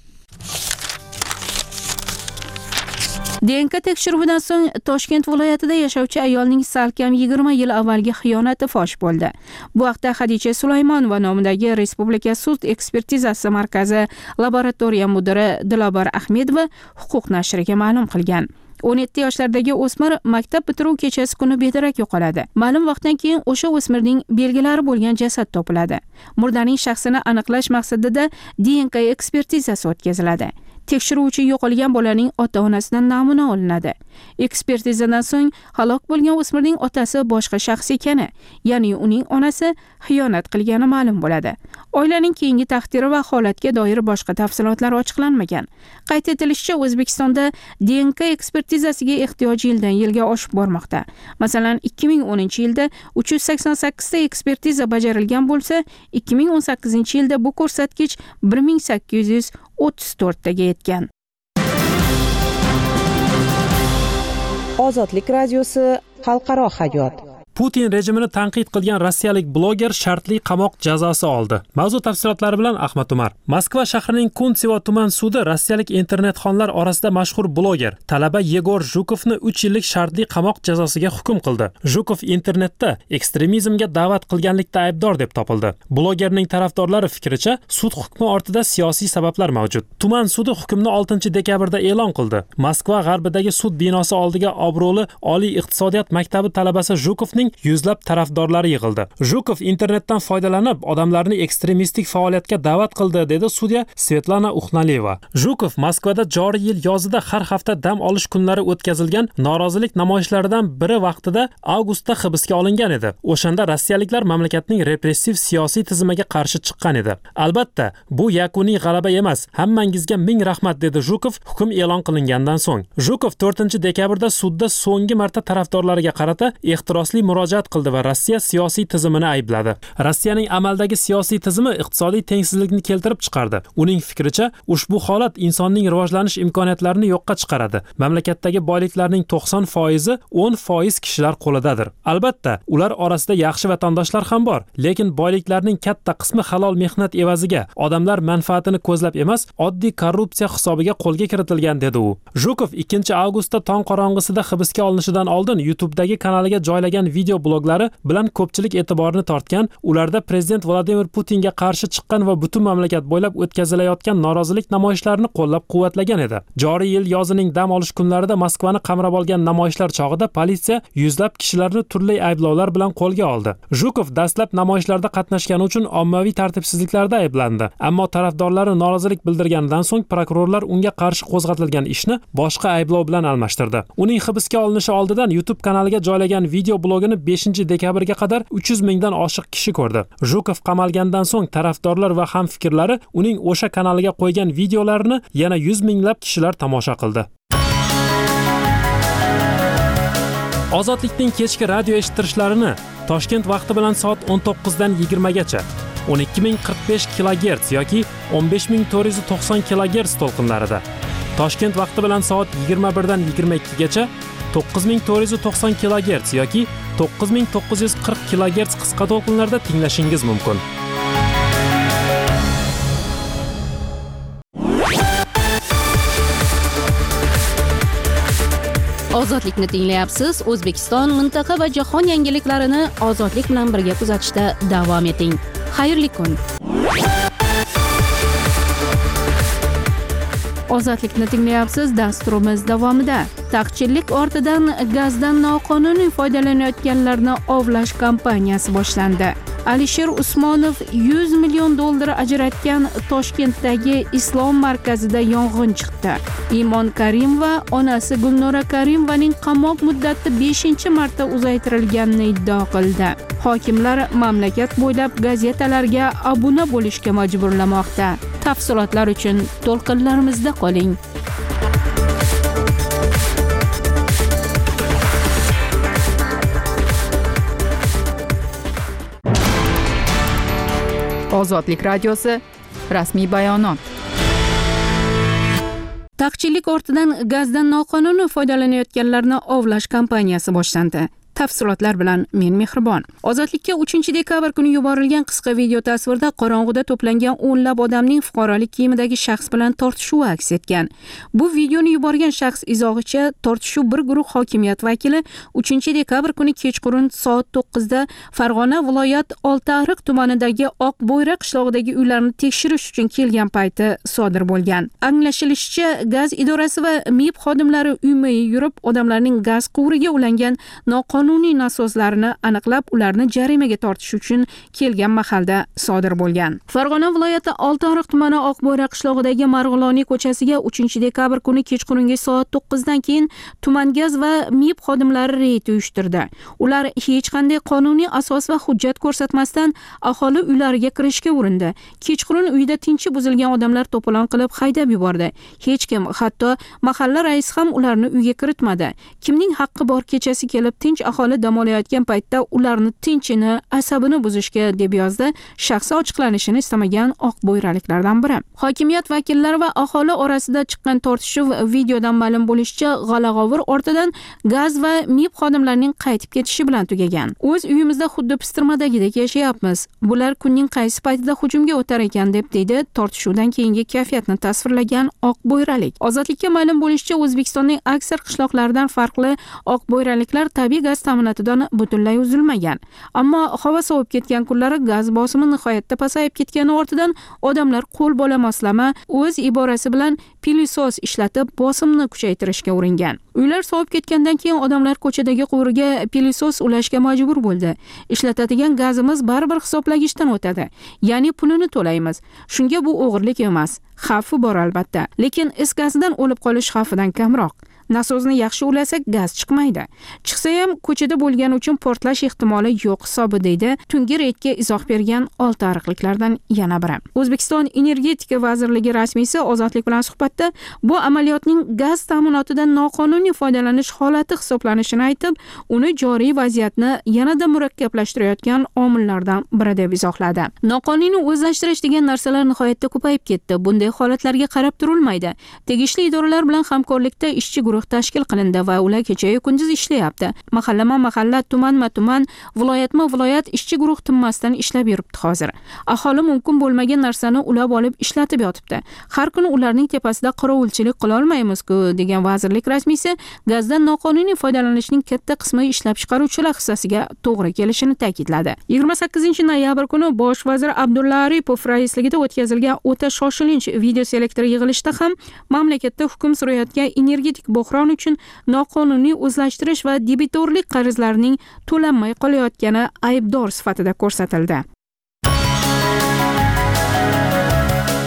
[SPEAKER 1] D N K tekshiruvidan so'ng Toshkent viloyatida yashovchi ayolning salkam yigirma yil avvalgi xiyonati fosh bo'ldi. Bu haqda Xadicha Sulaymonova nomidagi Respublika sud ekspertizasi markazi laboratoriya mudiri Dilobor Ahmedova huquq nashriga ma'lum qilgan. o'n yetti yoshlardagi o'smir maktab bitiruv kechasi kuni bedarak yo'qoladi. Ma'lum vaqtdan keyin o'sha o'smirning belgilari bo'lgan jasad topiladi. Murdaning shaxsini aniqlash maqsadida D N K ekspertizasi o'tkaziladi. Tekshiruvchi yo'qolgan bolaning ota-onasidan namuna olinadi. Ekspertizadan so'ng halok bo'lgan o'smirning otasi boshqa shaxs ekani, ya'ni uning onasi xiyonat qilgani ma'lum bo'ladi. Oilaning keyingi taqdiri va holatga doir boshqa tafsilotlar ochiqlanmagan. Qayd etilishicha, O'zbekistonda D N K ekspertizasiga ehtiyoj yildan yilga oshib bormoqda. Masalan, ikki ming o'ninchi yilda uch yuz sakson sakkiz ta ekspertiza bajarilgan bo'lsa, ikki ming o'n sakkizinchi yilda bu ko'rsatkich bir ming sakkiz yuz o'ttiz to'rt taga yetgan.
[SPEAKER 3] Ozodlik radiosi xalqaro hayot.
[SPEAKER 13] Putin rejimini tanqid qilgan rossiyalik bloger shartli qamoq jazosi oldi. Mavzu tafsilotlari bilan Ahmad Umar. Moskva shahrining Kuntsivo tuman sudi rossiyalik internetxonlar orasida mashhur bloger talaba Yegor Zhukovni uch yillik shartli qamoq jazosiga hukm qildi. Zhukov internetda ekstremizmga da'vat qilganlikda aybdor deb topildi. Blogerning tarafdorlari fikricha, sud hukmi ortida siyosiy sabablar mavjud. Tuman sudi hukmni oltinchi dekabrda e'lon qildi. Moskva g'arbidagi sud binosi oldiga obro'li Oliy iqtisodiyot maktabi talabasi Zhukovning yuzlab tarafdorlari yig'ildi. Zhukov internetdan foydalanib, odamlarni ekstremistik faoliyatga da'vat qildi, dedi sudya Svetlana Uxnaleva. Zhukov Moskvada joriy yil yozida har hafta dam olish kunlari o'tkazilgan norozilik namoyishlaridan biri vaqtida avgustda hibsga olingan edi. O'shanda rossiyaliklar mamlakatning repressiv siyosiy tizimiga qarshi chiqqan edi. Albatta, bu yakuniy g'alaba emas. Hammangizga ming rahmat, dedi Zhukov hukm e'lon qilingandan so'ng. Zhukov to'rtinchi dekabrda sudda so'nggi marta tarafdorlariga qarata ehtirosli murojaat qildi va Rossiya siyosiy tizimini aybladi. Rossiyaning amaldagi siyosiy tizimi iqtisodiy tengsizlikni keltirib chiqardi. Uning fikricha, ushbu holat insonning rivojlanish imkoniyatlarini yo'qqa chiqaradi. Mamlakatdagi boyliklarning to'qson foizi o'n foiz kishilar qo'lidadir. Albatta, ular orasida yaxshi vatandoshlar ham bor, lekin boyliklarning katta qismi halol mehnat evaziga, odamlar manfaatini ko'zlab emas, oddiy korrupsiya hisobiga qo'lga kiritilgan, dedi u. Zhukov ikkinchi avgustda tong qorong'isida hibsga olinishidan oldin YouTube'dagi kanaliga joylagan video bloglari bilan ko'pchilik e'tiborni tortgan. Ularda prezident Vladimir Putinga qarshi chiqqan va butun mamlakat bo'ylab o'tkazilayotgan norozilik namoyishlarini qo'llab-quvvatlagan edi. Joriy yil yozining dam olish kunlarida Moskvani qamrab olgan namoyishlar chog'ida politsiya yuzlab kishilarni turli ayblovlar bilan qo'lga oldi. Zhukov dastlab namoyishlarda qatnashgani uchun ommaviy tartibsizliklarda ayblandi, ammo tarafdorlari norozilik bildirganidan so'ng prokurorlar unga qarshi qo'zg'atilgan ishni boshqa ayblov bilan almashtirdi. Uning hibsga olinishi oldidan YouTube kanaliga joylagan video blogini kuni beshinchi dekabrga qadar uch yuz mingdan oshiq kishi ko'rdi. Jukov qamalgandan so'ng tarafdorlar va hamfikrlari uning o'sha kanaliga qo'ygan videolarini yana yuz minglab kishilar tomosha qildi. Ozodlikning kechki radio eshittirishlarini Toshkent vaqti bilan soat o'n to'qqizdan yigirmagacha o'n ikki ming qirq besh kilogerts yoki o'n besh ming to'rt yuz to'qson kilogerts to'lqinlarida, Toshkent vaqti bilan soat yigirma birdan yigirma ikkigacha to'qqiz ming to'rt yuz to'qson kilogerts yoki to'qqiz ming to'qqiz yuz qirq kilogerts qisqa to'lqinlarda tinglashingiz mumkin.
[SPEAKER 1] Ozodlikni tinglayapsiz. O'zbekiston, mintaqa va jahon yangiliklarini ozodlik bilan birga kuzatishda davom eting. Xayrli kun. Ozodlikni tinglayapsiz. Dasturimiz davomida taqchillik ortidan gazdan noqonuniy foydalanayotganlarni ovlash kampaniyasi boshlandi. Alisher Usmonov yuz million dollar ajratgan Toshkentdagi Islom markazida yong'in chiqdi. Imon Karimova onasi Gulnora Karimovaning qamoq muddati beshinchi marta uzaytirilganini iddao qildi. Hokimlar mamlakat bo'ylab gazetalarga obuna bo'lishga majburlamoqda. Tafsilotlar uchun to'lqinlarimizda qoling.
[SPEAKER 5] Ozodlik radiosi rasmiy bayonot.
[SPEAKER 1] Taqchillik ortidan gazdan noqonuniy foydalanayotganlarni ovlash kampaniyasi boshlandi. Tafsilotlar bilan men Mehribon. Ozodlikka uchinchi dekabr kuni yuborilgan qisqa video tasvirda qorong'uda to'plangan o'nlab odamning fuqarolik kiyimidagi shaxs bilan tortishuvi aks etgan. Bu videoni yuborgan shaxs izohicha tortishuv bir guruh hokimiyat vakili uchinchi dekabr kuni kechqurun soat to'qqizda Farg'ona viloyat Oltiariq tumanidagi Oqbo'yra qishlog'idagi uylarni tekshirish uchun kelgan payti sodir bo'lgan. Anglashilishicha, gaz idorasi va MIB xodimlari uyma yurib odamlarning gaz quvuriga ulangan noqonuniy qonuniy nasoslarini aniqlab, ularni jarimaga tortish uchun kelgan mahalda sodir bo'lgan. Farg'ona viloyati Oltiariq tumani Oqbo'yra qishlog'idagi Marg'iloniy ko'chasiga uchinchi dekabr kuni kechqurungi soat to'qqizdan keyin tuman gaz va MIB xodimlari reyd uyushtirdi. Ular hech qanday qonuniy asos va hujjat ko'rsatmasdan aholi uylariga kirishga urindi. Kechqurun uyda tinchi buzilgan odamlar to'polon qilib haydab yubordi. Hech kim, hatto mahalla raisi ham ularni uyga kiritmadi. Kimning haqqi bor kechasi kelib tinch aholi dam olayotgan paytda ularni tinchini, asabini buzishga, deb yozdi shaxsi ochiqlanishini istamagan oqbo'yraliklardan biri. Hokimiyat vakillari va aholi orasida chiqqan tortishuv videodan ma'lum bo'lishicha, g'ala-g'ovur ortidan gaz va MIB xodimlarining qaytib ketishi bilan tugagan. O'z uyimizda xuddi pistirmadagidek yashayapmiz. Bular kunning qaysi paytida hujumga o'tar ekan, deb deydi tortishuvdan keyingi kayfiyatni tasvirlagan oqbo'yralik. Ozodlikka ma'lum bo'lishicha, O'zbekistonning aksar qishloqlaridan farqli oqbo'yraliklar tabiiy gaz ta'minotidan butunlay uzilmagan. Ammo havo sovib ketgan kunlari gaz bosimi nihoyatda pasayib ketgani ortidan odamlar qo'l bola moslama, o'z iborasi bilan pilisos ishlatib bosimni kuchaytirishga uringan. Uylar sovib ketgandan keyin odamlar ko'chadagi quvurga pilisos ulashga majbur bo'ldi. Ishlatadigan gazimiz baribir hisoblagichdan o'tadi. Ya'ni pulini to'laymiz. Shunga bu o'g'irlik emas. Xavfi bor albatta, lekin is gazidan o'lib qolish xavfidan kamroq. Nasozni yaxshi ulasak gaz chiqmaydi. Chiqsa ham ko'chada bo'lgani uchun portlash ehtimoli yo'q hisobi, deydi tungi reydga izoh bergan oltiariqliklardan yana biri. O'zbekiston Energetika vazirligi rasmiysi Ozodlik bilan suhbatda bu amaliyotning gaz ta'minotidan noqonuniy foydalanish holati hisoblanishini aytib, uni joriy vaziyatni yanada murakkablashtirayotgan omillardan biri deb izohladi. Noqonuniy o'zlashtirish degan narsalar nihoyatda ko'payib ketdi. Bunday holatlarga qarab turilmaydi. Tegishli idoralar bilan hamkorlikda ishchi guruh tashkil qilindi va ular kecha-yu kunduz ishlayapti. Mahallama-mahalla, tumanma-tuman, viloyatma-viloyat ishchi guruh tinmasdan ishlab yuribdi hozir. Aholi mumkin bo'lmagan narsani ulab olib ishlatib yotibdi. Har kuni ularning tepasida qorovulchilik qila olmaymiz-ku, degan vazirlik rasmiysi gazdan noqonuniy foydalanishning katta qismi ishlab chiqaruvchilar hissasiga to'g'ri kelishini ta'kidladi. yigirma sakkizinchi noyabr kuni bosh vazir Abdulla Aripov raisligida o'tkazilgan o'ta shoshilinch video selektor yig'ilishida ham mamlakatda hukm surayotgan energetik bo'hron uchun noqonuniy o'zlashtirish va debitorlik qarzlarining to'lanmay qolayotgani aybdor sifatida ko'rsatildi.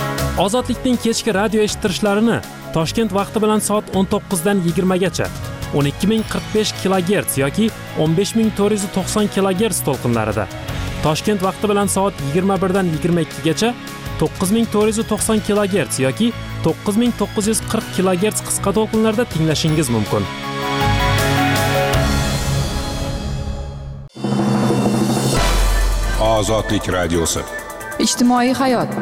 [SPEAKER 13] Ozodlikning kechki radio eshittirishlarini Toshkent vaqti bilan soat o'n to'qqizdan yigirmagacha o'n ikki ming qirq besh kilogerts yoki o'n besh ming to'rt yuz to'qson kilogerts to'lqinlarida. Toshkent vaqti bilan soat yigirma birdan yigirma ikkigacha to'qqiz ming to'rt yuz to'qson kilogerts yoki to'qqiz ming to'qqiz yuz qirq kilogerts qisqa to'lqinlarda tinglashingiz mumkin.
[SPEAKER 9] Ozodlik radiosi.
[SPEAKER 5] Ijtimoiy hayot.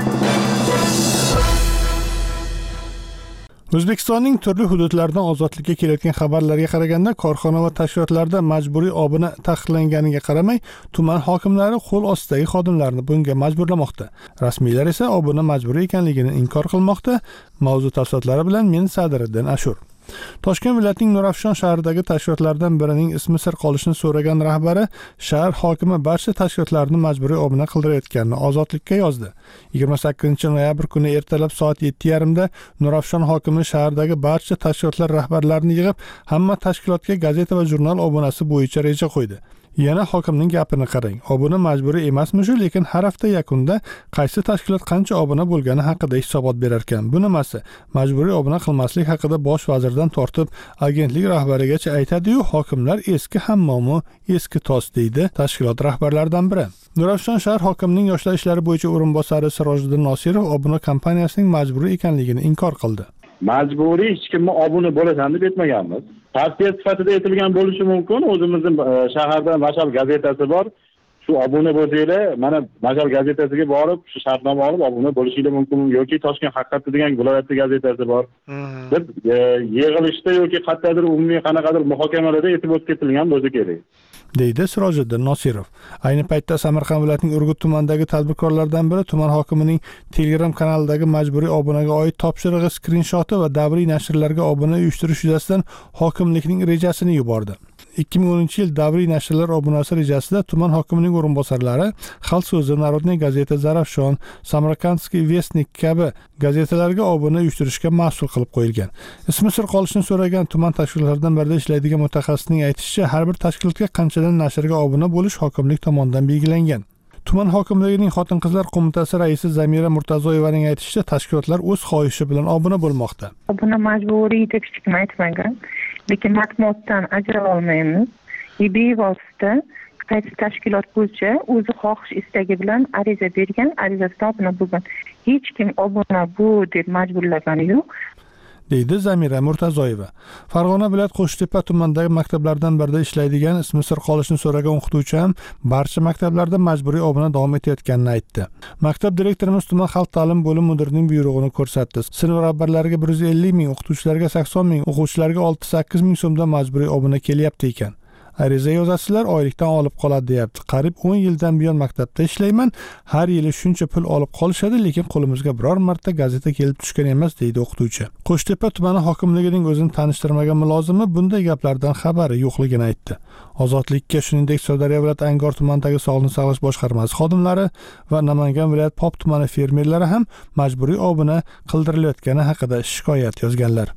[SPEAKER 6] O'zbekistonning turli hududlaridan ozodlikka kelayotgan xabarlarga qaraganda, korxona va tashkilotlarda majburiy obuna taqiqlanganiga qaramay, tuman hokimlari qo'l ostidagi xodimlarni bunga majburlamoqda. Rasmiylar esa obuna majburiy ekanligini inkor qilmoqda. Mavzu tafsilotlari bilan men Sadiriddin Ashur. Toshkent viloyatining Nurafshon shahridagi tashkilotlardan birining ismi sir qolishini so'ragan rahbari shahar hokimi barcha tashkilotlarni majburiy obuna qildirayotganini Ozodlikka yozdi. yigirma sakkizinchi noyabr kuni ertalab soat yetti yarim da Nurafshon hokimi shahardagi barcha tashkilotlar rahbarlarini yig'ib, hamma tashkilotga gazeta va jurnal obunasi bo'yicha reja qo'ydi. Yana hokimning gapini qarang. Obuna majburiy emasmi-shu, lekin har hafta yakunida qaysi tashkilot qancha obuna bo'lgani haqida hisobot berar ekan. Bu nimasi? Majburiy obuna qilmaslik haqida bosh vazirdan tortib agentlik rahbarigacha aytadi-yu, hokimlar eski hammomi, eski tos deydi tashkilot rahbarlaridan biri. Nurafshon shahar hokimining yoshlar ishlari bo'yicha o'rinbosari Sirojiddin Nosirov obuna kompaniyasining majburiy ekanligini inkor qildi.
[SPEAKER 14] Majburiy hech kimni obuna bo'lasan deb aytmaganmiz. Tavsiya sifatida aytilgan bo'lishi mumkin. O'zimizning shaharda Mashal gazetasi bor. Shu obuna bo'lsanglar, mana Mashal gazetasiga borib, shu shartnoma olib obuna bo'lishingiz mumkin yoki Toshkent haqiqati degan viloyat gazetasi bor. Deb yig'ilishda yoki qayerdadir umumiy qanaqadir muhokamalarda aytib o'tib ketilgan bo'lsa kerak.
[SPEAKER 6] deydi Sirojiddin Nosirov. Ayni paytda Samarqand viloyatining Urgut tumanidagi tadbirkorlardan biri tuman hokimining Telegram kanalidagi majburiy obunaga oid topshirig'i skrinshoti va davriy nashrlarga obuna uyushtirish yuzasidan hokimlikning rejasini yubordi. ikki ming o'ninchi yil davriy nashrlar obunasi rejasida tuman hokimining o'rinbosarlari Xalq so'zi, Narodniy gazeta, Zarafshon, Samarkandskiy Vestnik kabi gazetalarga obuna uyushtirishga mas'ul qilib qo'yilgan. Ismi sir qolishini so'ragan tuman tashkilotlaridan birida ishlaydigan mutaxassisning aytishicha, har bir tashkilotga qanchadan nashrga obuna bo'lish hokimlik tomonidan belgilangan. Tuman hokimligining Xotin-qizlar qo'mitasi raisi Zamira Murtazoyevaning aytishicha, tashkilotlar o'z xohishi bilan obuna bo'lmoqda.
[SPEAKER 15] Obuna majburiy deb hech kim aytmagan. Lekin matbuotdan ajrala olmaymiz. Bevosita qaysi tashkilot bo'lsa, o'zi xohish istagi bilan ariza bergan, arizasida obuna bo'lgan. Hech kim obuna bu deb majburlagani yo'q,
[SPEAKER 6] deydi Zamira Murtazoyeva. Farg'ona viloyat Qo'shtepa tumanidagi maktablardan birida ishlaydigan ismi sir qolishini so'ragan o'qituvchi ham barcha maktablarda majburiy obuna davom etayotganini aytdi. Maktab direktorimiz tuman xalq ta'lim bo'lim mudirining buyrug'ini ko'rsatdi. Sinf rahbarlariga bir yuz ellik ming, o'qituvchilarga sakson ming, o'quvchilarga olti sakkiz ming so'mdan majburiy obuna kelyapti ekan. Ariza yozasizlar, oylikdan olib qoladi deyapti. Qariyb o'n yildan buyon maktabda ishlayman. Har yili shuncha pul olib qolishadi, lekin qo'limizga biror marta gazeta kelib tushgan emas, deydi o'qituvchi. Qo'shtepa tumani hokimligining o'zini tanishtirmagan mulozimi bunday gaplardan xabari yo'qligini aytdi. Ozodlikka shuningdek Sirdaryo viloyat Angor tumanidagi sog'liqni saqlash boshqarmasi xodimlari va Namangan viloyat Pop tumani fermerlari ham majburiy obuna qildirilayotgani haqida shikoyat yozganlar.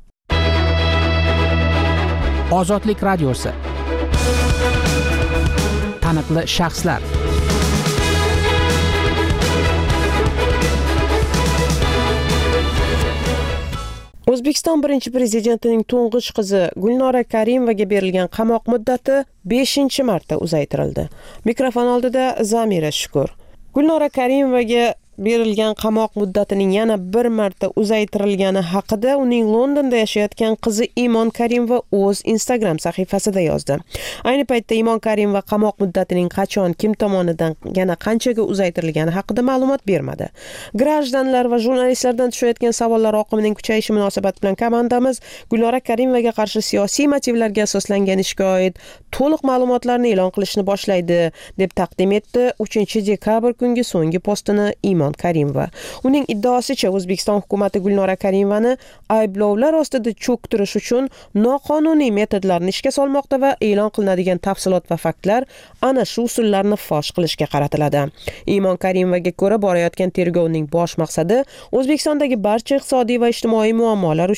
[SPEAKER 16] Ozodlik radiosi. Taniqli shaxslar.
[SPEAKER 3] O'zbekiston birinchi prezidentining to'ng'ich qizi Gulnora Karimovaga berilgan qamoq muddati beshinchi marta uzaytirildi. Mikrofon oldida Zamira Shukur. Gulnora Karimovaga berilgan qamoq muddatining yana bir marta uzaytirilgani haqida uning Londonda yashayotgan qizi Imon Karimova o'z Instagram sahifasida yozdi. Ayni paytda Imon Karimova qamoq muddatining qachon, kim tomonidan, yana qanchaga uzaytirilgani haqida ma'lumot bermadi. Grajdanlar va jurnalistlardan tushayotgan savollar oqimining kuchayishi munosabati bilan komandamiz Gulnora Karimovaga qarshi siyosiy motivlarga asoslangan ishga oid to'liq ma'lumotlarni e'lon qilishni boshlaydi, deb taqdim etdi uchinchi dekabr kungi so'nggi postini Imon Karimova. Uning iddaosicha O'zbekiston hukumatı Gulnora Karimovani ayblovlar ostida cho'ktirish uchun noqonuniy metodlarni ishga solmoqda va e'lon qilinadigan tafsilot va faktlar ana shu usullarni fosh qilishga qaratiladi. Imon Karimovaga ko'ra, borayotgan tergovning bosh maqsadi O'zbekistondagi barcha iqtisodiy va ijtimoiy muammolar uchun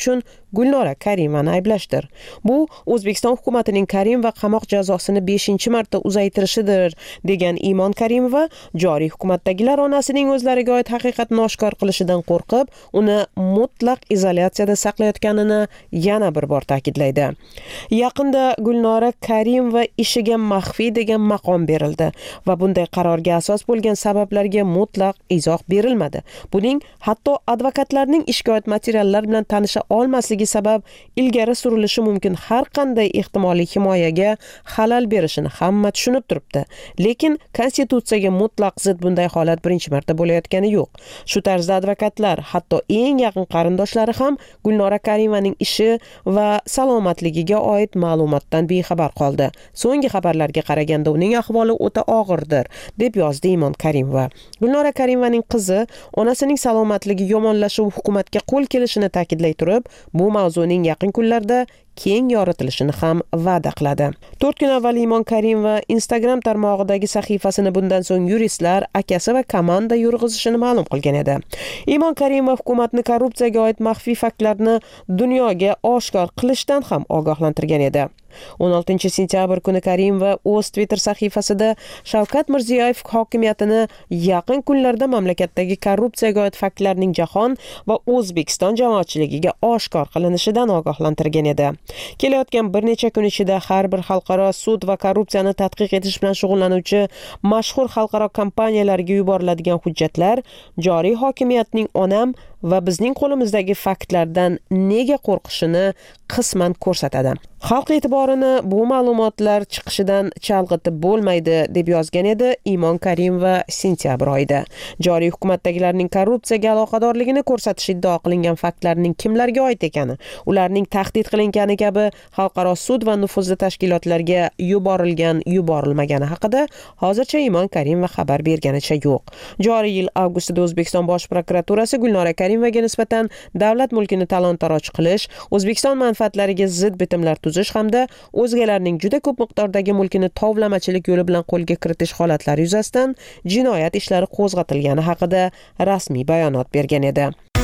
[SPEAKER 3] Gulnora Karimani ayblashdir. Bu O'zbekiston hukumatining Karim va qamoq jazosini beshinchi marta uzaytirishidir degan Imon Karimova joriy hukumatdagilar onasining o'zlariga oid haqiqatni oshkor qilishidan qo'rqib, uni mutlaq izolyatsiyada saqlayotganini yana bir bor ta'kidlaydi. Yaqinda Gulnora Karimova ishiga maxfiy degan maqom berildi va bunday qarorga asos bo'lgan sabablarga mutlaq izoh berilmadi. Buning hatto advokatlarning ishga oid materiallar bilan tanisha olmasligi sabab ilgari surilishi mumkin har qanday ehtimoliy himoyaga xalal berishini hamma tushunib turibdi. Lekin konstitutsiyaga mutlaq zid bunday holat birinchi marta bo'layotgani yo'q. Shu tarzda advokatlar, hatto eng yaqin qarindoshlari ham Gulnora Karimovaning ishi va salomatligiga oid ma'lumotdan bexabar qoldi. So'nggi xabarlarga qaraganda uning ahvoli o'ta og'irdir, deb yozdi Imon Karimova. Gulnora Karimovaning qizi onasining salomatligi yomonlashuv hukumatga qo'l kelishini ta'kidlay turib, bu mavzuning yaqin kunlarda keng yoritilishini ham va'da qiladi. to'rt kun avval Imon Karimova Instagram tarmog'idagi sahifasini bundan so'ng yuristlar, akasi va komanda yurg'izishini ma'lum qilgan edi. Imon Karimova hukumatni korrupsiyaga oid maxfiy faktlarni dunyoga oshkor qilishdan ham ogohlantirgan edi. o'n oltinchi sentyabr kuni Karimova o'z Twitter sahifasida Shavkat Mirziyoyev hokimiyatini yaqin kunlarda mamlakatdagi korrupsiyaga oid faktlarning jahon va O'zbekiston jamoatchiligiga oshkor qilinishidan ogohlantirgan edi. Kelayotgan bir necha kun ichida har bir xalqaro sud va korrupsiyani tadqiq etish bilan shug'ullanuvchi mashhur xalqaro kompaniyalarga yuboriladigan hujjatlar joriy hokimiyatning onam va bizning qo'limizdagi faktlardan nega qo'rqishini qisman ko'rsatadi. Xalq e'tiborini bu ma'lumotlar chiqishidan chalg'itib bo'lmaydi, deb yozgan edi Imon Karimova sentyabr oyida. Joriy hukumatdagilarning korrupsiyaga aloqadorligini ko'rsatish iddao qilingan faktlarning kimlarga oid ekani, ularning tahdid qilingani kabi xalqaro sud va nufuzli tashkilotlarga yuborilgan, yuborilmagani haqida hozircha Imon Karimova xabar berganicha yo'q. Joriy yil avgustida O'zbekiston Bosh prokuraturasi Gulnora Karimovaga nisbatan davlat mulkini talon-taroj qilish, O'zbekiston manfaatlariga zid bitimlar tuzish hamda o'zgalarning juda ko'p miqdordagi mulkini tovlamachilik yo'li bilan qo'lga kiritish holatlari yuzasidan jinoyat ishlari qo'zg'atilgani haqida rasmiy bayonot bergan edi.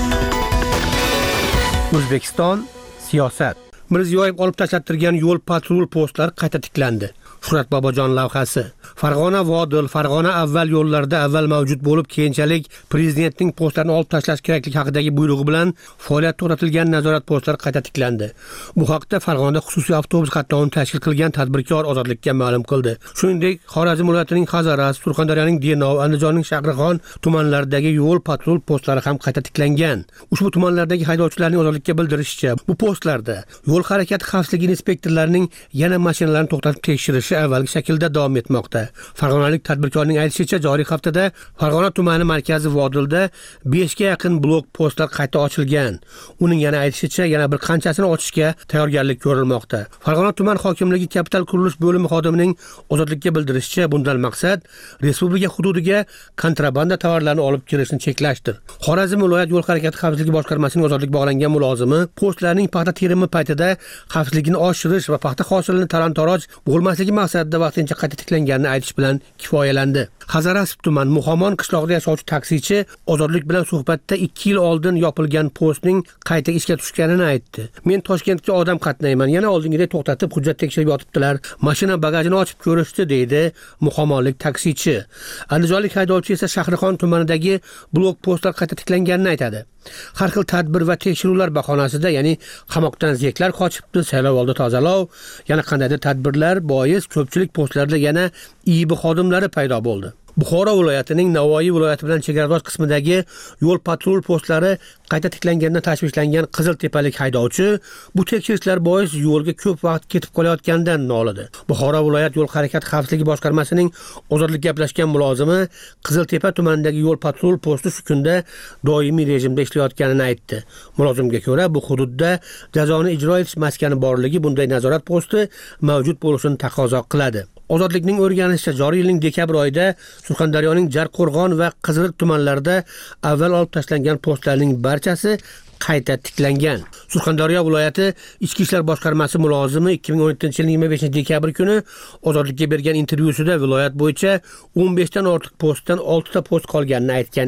[SPEAKER 11] O'zbekiston siyosat. Mirziyoyev olib tashlattirgan yo'l patrul postlari qayta tiklandi. Shuhrat Bobojon lavhasi. Farg'ona Vodil, Farg'ona avval yo'llarda avval mavjud bo'lib, keyinchalik prezidentning postlarini olib tashlash kerakligi haqidagi buyrug'i bilan faoliyat to'xtatilgan nazorat postlari qayta tiklandi. Bu haqda Farg'onada xususiy avtobus qatnovini tashkil qilgan tadbirkor Ozodlikka ma'lum qildi. Shuningdek, Xorazm viloyatining Hazaras, Surxondaryoning Denov, Andijonning Shahrixon tumanlaridagi yo'l patrul postlari ham qayta tiklangan. Ushbu tumanlardagi haydovchilarning Ozodlikka bildirishicha, bu postlarda yo'l harakati xavfsizligi inspektorlarining yana mashinalarni to'xtatib tekshirishi avvalgi shaklda davom etmoqda. Farg'onalik tadbirkorning aytishicha, joriy haftada Farg'ona tumani markazi Vodilda besh ga yaqin blok postlar qayta ochilgan. Uning yana aytishicha, yana bir qanchasini ochishga tayyorgarlik ko'rilmoqda. Farg'ona tuman hokimligi kapital qurilish bo'limi xodimining Ozodlikka bildirishicha, bundan maqsad respublika hududiga kontrabanda tovarlarni olib kirishni cheklashdir. Xorazm viloyat yo'l harakati xavfsizligi boshqarmasining Ozodlik bog'langan mulozimi postlarning paxta terimi paytida xavfsizlikni oshirish va paxta hosilini talon-taroj bo'lmasligi maqsadida vaqtincha qayta tiklanganini aytish bilan kifoyalandi. Hazaras tuman Muhammon qishlog'ida yashovchi taksichi Ozodlik bilan suhbatda ikki yil oldin yopilgan postning qayta ishga tushganini aytdi. Men Toshkentga odam qatnayman, yana oldingidek to'xtatib hujjat tekshirib yotibdilar. Mashina bagajini ochib ko'rishdi, deydi Muhammonlik taksichi. Andijonlik haydovchi esa Shahrixon tumanidagi blok postlar qayta tiklanganini aytadi. Har xil tadbir va tekshiruvlar bahonasida, ya'ni qamoqdan ziyaklar qochibdi, saylovoldi tozalov, yana qandaydir tadbirlar bois ko'pchilik postlarda yana I B xodimlari paydo bo'ldi. Buxoro viloyatining Navoiy viloyati bilan chegaradosh qismidagi yo'l patrul postlari qayta tiklangandan tashvishlangan Qiziltepalik haydovchi bu tekshirishlar bois yo'lga ko'p vaqt ketib qolayotganidan nolidi. Buxoro viloyat yo'l harakati xavfsizligi boshqarmasining Ozodlik gaplashgan mulozimi Qiziltepa tumanidagi yo'l patrul posti shu kunda doimiy rejimda ishlayotganini aytdi. Mulozimga ko'ra, bu hududda jazoni ijro etish maskani borligi bunday nazorat posti mavjud bo'lishini taqozo qiladi. Ozodlikning o'rganishicha, joriy yilning dekabr oyida Surxondaryoning Jarqo'rg'on va Qiziriq tumanlarida avval olib tashlangan postlarning barchasi qayta tiklangan. Surxondaryo viloyati Ichki ishlar boshqarmasi mulozimi ikki ming o'n yettinchi yilning yigirma beshinchi dekabr kuni Ozodlikka bergan intervyusida viloyat bo'yicha o'n besh dan ortiq postdan olti ta post qolganini aytgan edi.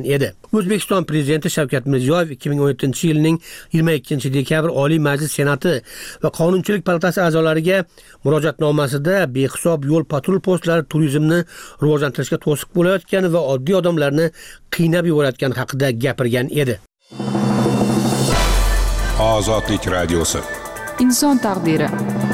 [SPEAKER 11] O'zbekiston prezidenti Shavkat Mirziyoyev ikki ming o'n yettinchi yilning yigirma ikkinchi dekabr Oliy Majlis Senati va Qonunchilik palatasi a'zolariga murojaatnomasida behisob yo'l patrul postlari turizmni rivojlantirishga to'siq bo'layotgani va oddiy odamlarni qiynab yuborayotgani haqida gapirgan edi.
[SPEAKER 9] Ozodlik radiosi.
[SPEAKER 5] Inson taqdiri.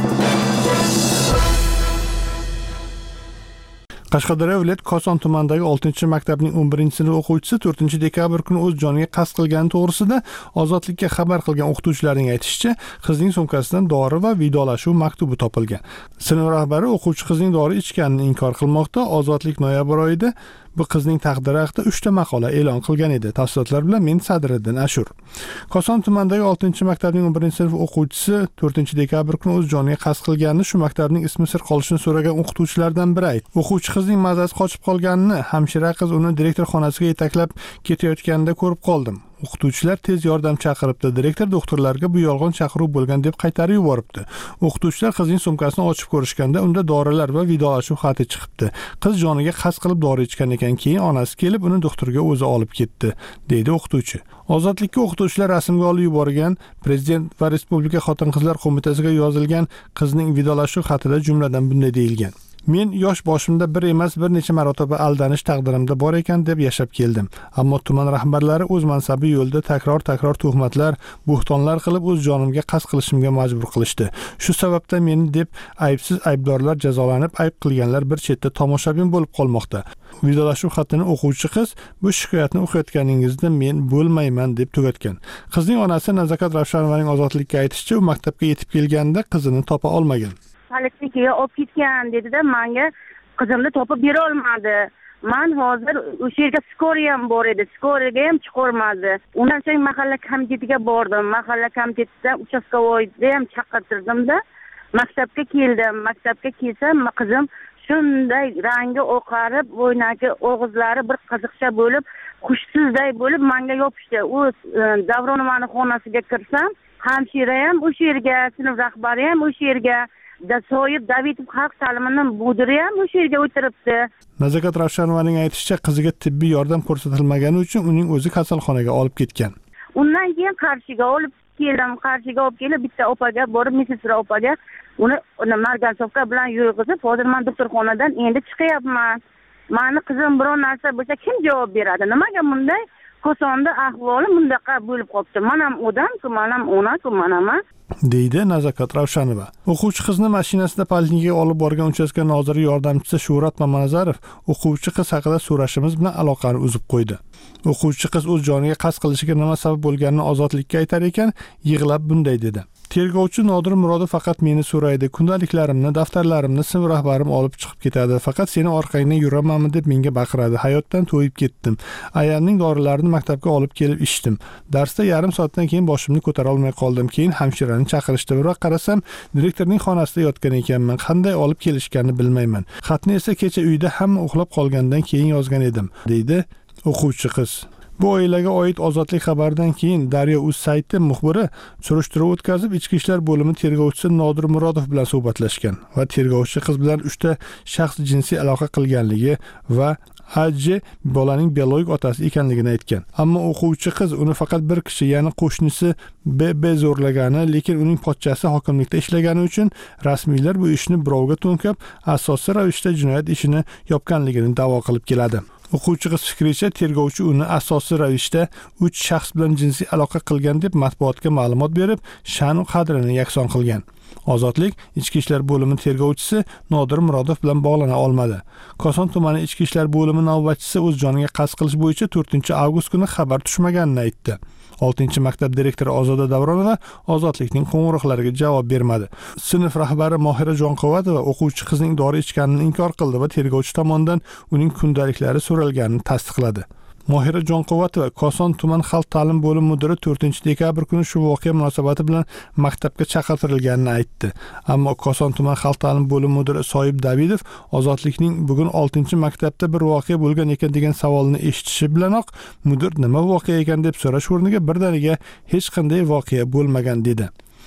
[SPEAKER 6] Qashqadaryo viloyat Koson tumanidagi oltinchi maktabning o'n birinchi sinf o'quvchisi to'rtinchi dekabr kuni o'z joniga qasd qilgani to'g'risida Ozodlikka xabar qilgan o'qituvchilarning aytishicha, qizning sumkasidan dori va vidolashuv maktubi topilgan. Sinf rahbari o'quvchi qizning dori ichganini inkor qilmoqda. Ozodlik noyabr oyida bu qizning taqdiri haqida uchta maqola e'lon qilgan edi. Tafsilotlar bilan men Sadriddin Ashur. Koson tumanidagi oltinchi maktabning o'n birinchi sinf o'quvchisi to'rtinchi dekabr kuni o'z joniga qasd qilganini shu maktabning ismi sir qolishini so'ragan o'qituvchilardan biri aytdi. O'quvchi qizning mazasi qochib qolganini, hamshira qiz uni direktor xonasiga yetaklab ketayotganida ko'rib qoldim. O'qituvchilar tez yordam chaqiribdi. Direktor doktorlarga bu yolg'on chaqiruv bo'lgan deb qaytarib yuboribdi. O'qituvchilar qizning sumkasini ochib ko'rishganda unda dorilar va vidolashuv xati chiqibdi. Qiz joniga qasd qilib dori ichgan ekan, keyin onasi kelib uni doktorga o'zi olib ketdi, deydi o'qituvchi. Ozodlikka o'qituvchilar rasmga olib yuborgan Prezident va Respublika Xotin-qizlar qo'mitasiga yozilgan qizning vidolashuv xatida jumladan bunday deyilgan: Men yosh boshimda bir emas bir necha marotaba aldanish taqdirimda bor ekan deb yashab keldim. Ammo tuman rahbarlari o'z mansabi yo'lida takror-takror tuhmatlar, bo'xtonlar qilib o'z jonimga qasd qilishimga majbur qilishdi. Shu sababdan meni deb aybsiz aybdorlar jazolanib, ayb qilganlar bir chetda tomoshabin bo'lib qolmoqda. Vidolashuv xatini o'quvchi qiz bu shikoyatni o'qiyotganingizda men bo'lmayman deb tugatgan. Qizning onasi Nazokat Ravshanovaning Ozodlikka aytishicha, u maktabga yetib kelganida qizini topa olmagan.
[SPEAKER 17] Politsiyga olib ketgan dedida, menga qizimni topib bera olmadi. Men hozir o'sha yerga skoriya ham bor edi, skoriyaga ham chiqarmadi. Undan so'ng mahalla komitetiga bordim. Mahalla komitetida uchastkovoyda ham chaqirtirdim-da, maktabga keldim. Maktabga kelsam, qizim shunday rangi oqarib, bo'ynagi og'izlari bir qiziqcha bo'lib, xushsizday bo'lib menga yopishdi. U Davronovani xonasiga kirsam, hamshira ham o'sha yerga, sinf rahbari ham o'sha yerga, Dasoyev Davidov xalq ta'limining mudiri ham o'sha yerga o'tiribdi.
[SPEAKER 6] Nazokat Ravshanovaning aytishicha, qiziga tibbiy yordam ko'rsatilmagani uchun uning o'zi kasalxonaga olib ketgan.
[SPEAKER 17] Undan keyin Qarshiga olib keldim. Qarshiga olib kelib, bitta opaga borib, Misra opaga uni uni Margansovka bilan yurg'izib, hozir men doktorxonadan endi chiqyapman. Meni qizim biror narsa bo'lsa kim javob beradi? Nimaga bunday Kosonda ahvoli bundaqa bo'lib qolibdi? Men ham odam-ku, men ham ona-ku, men ham,
[SPEAKER 6] deydi Nazokat Ravshanova. O'quvchi qizni mashinasida poliklinikaga olib borgan uchastka noziri yordamchisi Shuhrat Mamanazarov o'quvchi qiz haqida so'rashimiz bilan aloqani uzib qo'ydi. O'quvchi qiz o'z joniga qasd qilishiga nima sabab bo'lganini Ozodlikka aytar ekan, yig'lab bunday dedi: Tergovchi Nodir Murodov faqat meni so'raydi, kundaliklarimni, daftarlarimni sinf rahbarim olib chiqib ketadi. Faqat seni orqangdan yuramanmi deb menga baqiradi. Hayotdan to'yib ketdim. Ayamning dorilarini maktabga olib kelib ichdim. Darsda yarim soatdan keyin boshimni ko'tara olmay qoldim. Keyin hamshirani chaqirishdi. Biroq qarasam, direktorning xonasida yotgan ekanman. Qanday olib kelishganini bilmayman. Xatni esa kecha uyda hamma uxlab qolgandan keyin yozgan edim, deydi o'quvchi qiz. Bu oilaga oid Ozodlik xabaridan keyin Daryo.uz sayti muxbiri surishtiruv o'tkazib, Ichki ishlar bo'limi tergovchisi Nodir Murodov bilan suhbatlashgan va tergovchi qiz bilan uchta shaxs jinsiy aloqa qilganligi va A J bolaning biologik otasi ekanligini aytgan. Ammo o'quvchi qiz uni faqat bir kishi, ya'ni qo'shnisi B B zo'rlagani, lekin uning pochchasi hokimlikda ishlagani uchun rasmiylar bu ishni birovga to'nkab, asosiy ravishda jinoyat ishini yopganligini da'vo qilib keladi. O'quvchi qiz fikricha, tergovchi uni asosiy ravishda uch shaxs bilan jinsiy aloqa qilgan deb matbuotga ma'lumot berib, sha'nu qadrini yakson qilgan. Ozodlik Ichki ishlar bo'limi tergovchisi Nodir Murodov bilan bog'lana olmadi. Koson tumani Ichki ishlar bo'limi navbatchisi o'z joniga qasd qilish bo'yicha to'rtinchi avgust kuni xabar tushmaganini aytdi. oltinchi maktab direktori Ozoda Davronova Ozodlikning qo'ng'iroqlariga javob bermadi. Sinf rahbari Mohira Jonqovatova o'quvchi qizning dori ichganini inkor qildi va tergovchi tomonidan uning kundaliklari so'ralganini tasdiqladi. Mohira Jonqovatova Koson tuman xalq ta'lim bo'limi mudiri to'rtinchi dekabr kuni shu voqea munosabati bilan maktabga chaqirtirilganini aytdi. Ammo Koson tuman xalq ta'lim bo'limi mudiri Soyib Davidov Ozodlikning bugun oltinchi maktabda bir voqea bo'lgan ekan degan savolni eshitishi bilanoq mudir nima voqea ekan deb so'rash o'rniga birdaniga hech qanday voqea bo'lmagan dedi.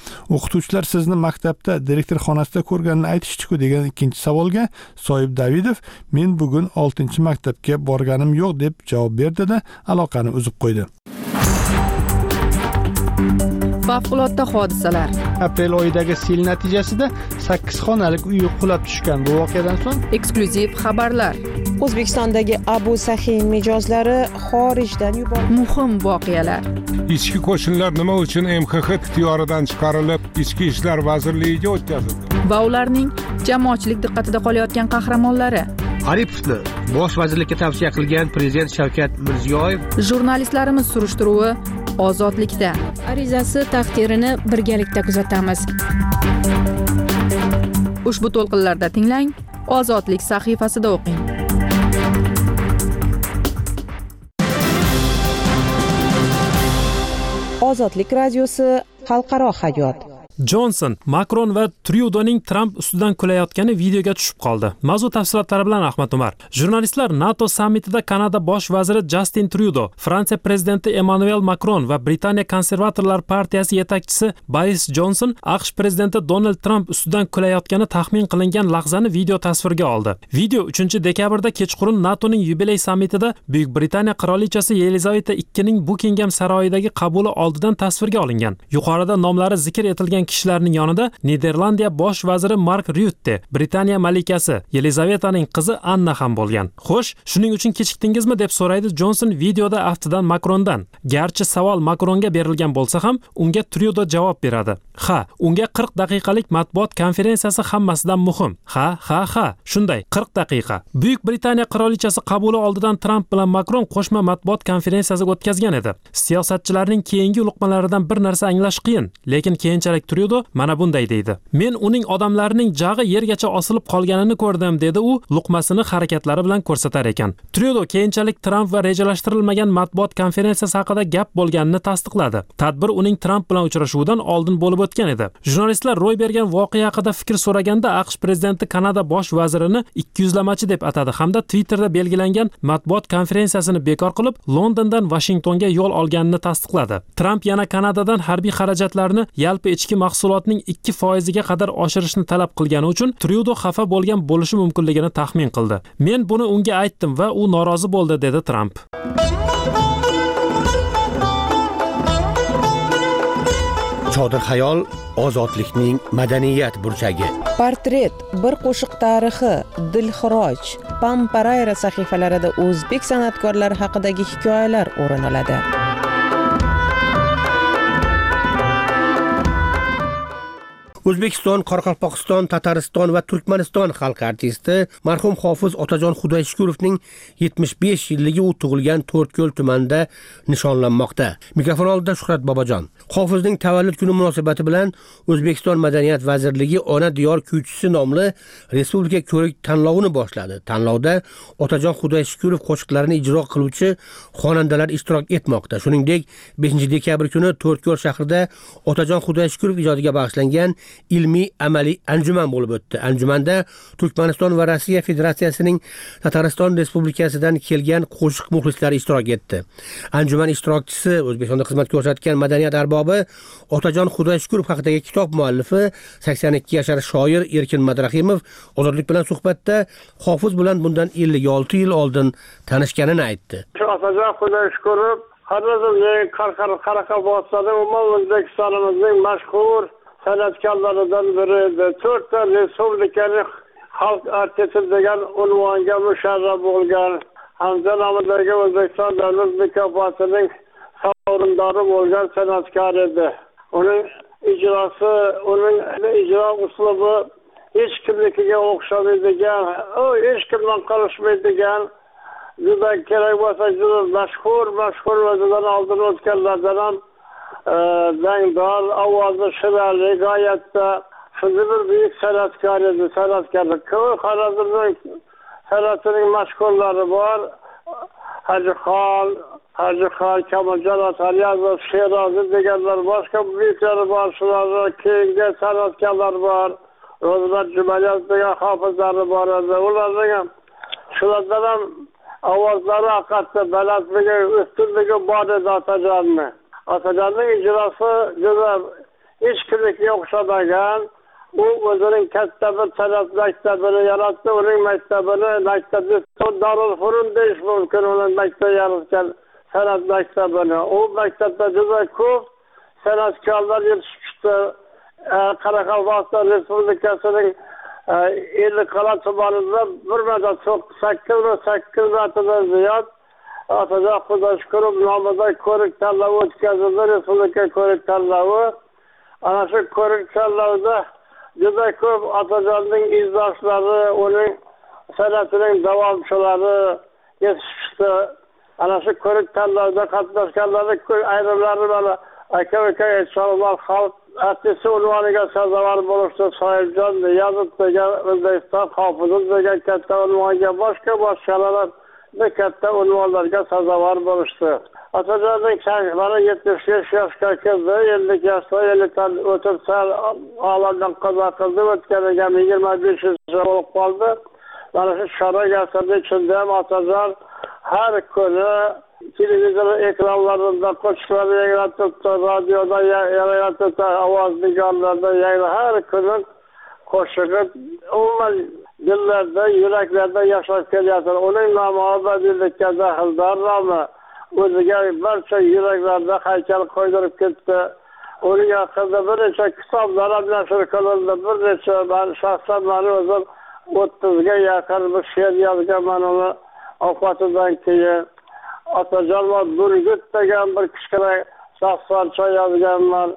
[SPEAKER 6] O'qituvchilar sizni maktabda direktor xonasida ko'rganini aytishdi-ku degan ikkinchi savolga Soyib Davidov men bugun oltinchi maktabga borganim yo'q deb javob berdi-da aloqani uzib qo'ydi.
[SPEAKER 5] Favqulodda hodisalar.
[SPEAKER 18] Aprel oyidagi sel natijasida sakkiz xonalik uy qulab tushgan. Bu voqeadan so'ng
[SPEAKER 5] eksklyuziv xabarlar.
[SPEAKER 3] O'zbekistondagi Abu Sahiy mijozlari xorijdan yuborildi.
[SPEAKER 5] Muhim voqealar.
[SPEAKER 9] Ichki qo'shinlar nima uchun M X X ixtiyoridan chiqarilib, Ichki ishlar vazirligiga o'tkazildi?
[SPEAKER 5] Va ularning jamoatchilik diqqatida qolayotgan qahramonlari.
[SPEAKER 11] Aripovni bosh vazirlikka tavsiya qilgan prezident Shavkat Mirziyoyev.
[SPEAKER 5] Jurnalistlarimiz surishtiruvi ozodlikda.
[SPEAKER 1] Arizasi taqdirini birgalikda kuzatamiz.
[SPEAKER 5] Ushbu to'lqinlarda tinglang, Ozodlik sahifasida o'qing.
[SPEAKER 3] Ozodlik radiosi xalqaro hayot.
[SPEAKER 13] Johnson, Macron va Trudeauning Trump ustidan kulayotgani videoga tushib qoldi. Mavzu tafsilotlari bilan Ahmad Umar. Jurnalistlar NATO sammitida Kanada bosh vaziri Justin Trudeau, Fransiya prezidenti Emmanuel Macron va Britaniya konservatorlar partiyasi yetakchisi Boris Johnson AQSh prezidenti Donald Trump ustidan kulayotgani taxmin qilingan lahzani video tasvirga oldi. Video uchinchi dekabrda kechqurun NATOning yubiley sammitida Buyuk Britaniya qirolichasi Yelizaveta ikkining Buckingham saroyidagi qabuli oldidan tasvirga olingan. Yuqorida nomlari zikr etilgan kishilarning yonida Niderlandiya bosh vaziri Mark Rutte, Britaniya malikasi Yelizavetaning qizi Anna ham bo'lgan. Xo'sh, shuning uchun kechikdingizmi deb so'raydi Johnson videoda aftidan Macrondan. Garchi savol Macronga berilgan bo'lsa ham, unga Trudeau javob beradi. Ha, unga qirq daqiqalik matbuot konferensiyasi hammasidan muhim. Ha, ha, ha, shunday qirq daqiqa. Buyuk Britaniya qirolichasi qabuli oldidan Trump bilan Macron qo'shma matbuot konferensiyasi o'tkazgan edi. Siyosatchilarning keyingi luqmalaridan bir narsa anglash qiyin, lekin keyinchalik Trudeau mana bunday deydi. Men uning odamlarining jag'i yergacha osilib qolganini ko'rdim, dedi u luqmasini harakatlari bilan ko'rsatar ekan. Trudeau keyinchalik Trump va rejalashtirilmagan matbuot konferensiyasi haqida gap bo'lganini tasdiqladi. Tadbir uning Trump bilan uchrashuvidan oldin bo'lib o'tgan edi. Jurnalistlar ro'y bergan voqea haqida fikr so'raganda AQSh prezidenti Kanada bosh vazirini ikkiyuzlamachi deb atadi hamda Twitterda belgilangan matbuot konferensiyasini bekor qilib, Londondan Washingtonga yo'l olganini tasdiqladi. Trump yana Kanadadan harbiy xarajatlarni yalpi ichki mahsulotning ikki foiziga qadar oshirishni talab qilgani uchun Trudeau xafa bo'lgan bo'lishi mumkinligini taxmin qildi. Men buni unga aytdim va u norozi bo'ldi, dedi Trump.
[SPEAKER 11] Chodir xayol ozodlikning madaniyat burchagi.
[SPEAKER 3] Portret, bir qo'shiq tarixi, Dilxiroj, Pamparayra sahifalarida o'zbek san'atkorlari haqidagi hikoyalar o'rin oladi.
[SPEAKER 11] O'zbekiston, Qoraqalpog'iston, Tatariston va Turkmaniston xalq artisti marhum hofiz Otajon Xudoyshukurovning yetmish besh yilligi u tug'ilgan To'rtko'l tumanida nishonlanmoqda. Mikrofon oldida Shuhrat Bobojon. Hofizning tavallud kuni munosabati bilan O'zbekiston Madaniyat vazirligi Ona diyor kuychisi nomli respublika ko'rik tanlovini boshladi. Tanlovda Otajon Xudoyshukurov qo'shiqlarini ijro qiluvchi xonandalar ishtirok etmoqda. Shuningdek, beshinchi dekabr kuni To'rtko'l shahrida Otajon Xudoyshukurov ijodiga bag'ishlangan ilmiy amaliy anjuman bo'lib o'tdi. Anjumanda Turkmaniston va Rossiya Federatsiyasining Tatariston Respublikasidan kelgan qo'shiq muxlislari ishtirok etdi. Anjuman ishtirokchisi O'zbekistonda xizmat ko'rsatgan madaniyat arbobi Otajon Xudoyshukurov haqidagi kitob muallifi sakson ikki yashar shoir Erkin Madrahimov Ozodlik bilan suhbatda hofiz bilan bundan ellik olti yil oldin tanishganini aytdi.
[SPEAKER 7] Otajon Xudoyshukurov Qoraqalpog'iston, Qoraqalpog'iston, umuman O'zbekistonimizning mashhur san'atkorlaridan biri edi. To'rtta respublikaning xalq artisti degan unvonga musharraf bo'lgan, hamda nomidagi O'zbekiston davlat mukofotining sovrindori bo'lgan san'atkor edi. Uning ijrosi, uning ijro uslubi hech kimnikiga o'xshamaydigan, u hech kimdan qolishmaydigan, juda kerak bo'lsa juda mashhur, mashhur o'zidan oldin o'tganlardan ham dangdor, ovozi shirali, g'oyatda shunday bir buyuk san'atkor edi. San'atkorlik ko'p Xorazmning san'atining mashhurlari bor. Hajixon, Hajixon, Kamoljon Ataliyazov, Sherozi deganlar, boshqa buyuklar bor. Shularning keyingi san'atkorlar bor. Ro'zmat Jumayev degan hofizlari bor edi. Ularning ham shulardan ham ovozlari haqiqatda balandligi, ustunligi bor edi Otajonning. Otajonning ijrosi juda
[SPEAKER 19] hech kimnikiga o'xshamagan. U o'zining katta bir san'at maktabini yaratdi. Uning maktabini maktabni Darul deyish mumkin. Uning maktab yaratgan san'at maktabini. U maktabda juda ko'p san'atkorlar yetishibdi. Qoraqalpog'iston Respublikasining Ellikqal'a tumanida bir marta sakkiz sakkiz martadan ziyod Atajoq Xudoshkurov nomida ko'rik tanlovi o'tkazildi. Respublika ko'rik tanlovi. Ana shu ko'rik tanlovida juda ko'p Atajoqning izdoshlari, uning san'atining davomchilari yetishibdi. Ana shu ko'rik tanlovida qatnashganlarning ayrimlari mana aka-uka aytishlar xalq artisti unvoniga sazovor bo'lishdi. Soyibjon Niyozov degan O'zbekiston hofizi degan katta unvonga boshqa boshqalar bir katta unvonlarga sazovor bo'lishdi. Atajoqning shayxlari yetmish besh yoshga kirdi. ellik yoshda ellikdan o'tib sal olamdan qazo qildi. O'tganiga yigirma besh yil bo'lib qoldi. Mana shu chorak asrning ichida ham Atajoq har kuni televizor ekranlarida qo'shiqlar yangratib, radioda yangratib, ovoz nigohlarda yangratib, har kuni qo'shig'i umuman dillarda, yuraklarda yashab kelyapti. Uning nomi abadiylikka daxldor nomi. O'ziga barcha yuraklarda haykal qo'ydirib ketdi. Uning haqida bir necha kitoblar ham nashr qilindi. Bir necha men shaxsan meni o'zim o'ttizga yaqin bir she'r yozganman uni ovqatidan keyin. Atajoq Burgut degan bir kichkina shaxsoncha yozganman.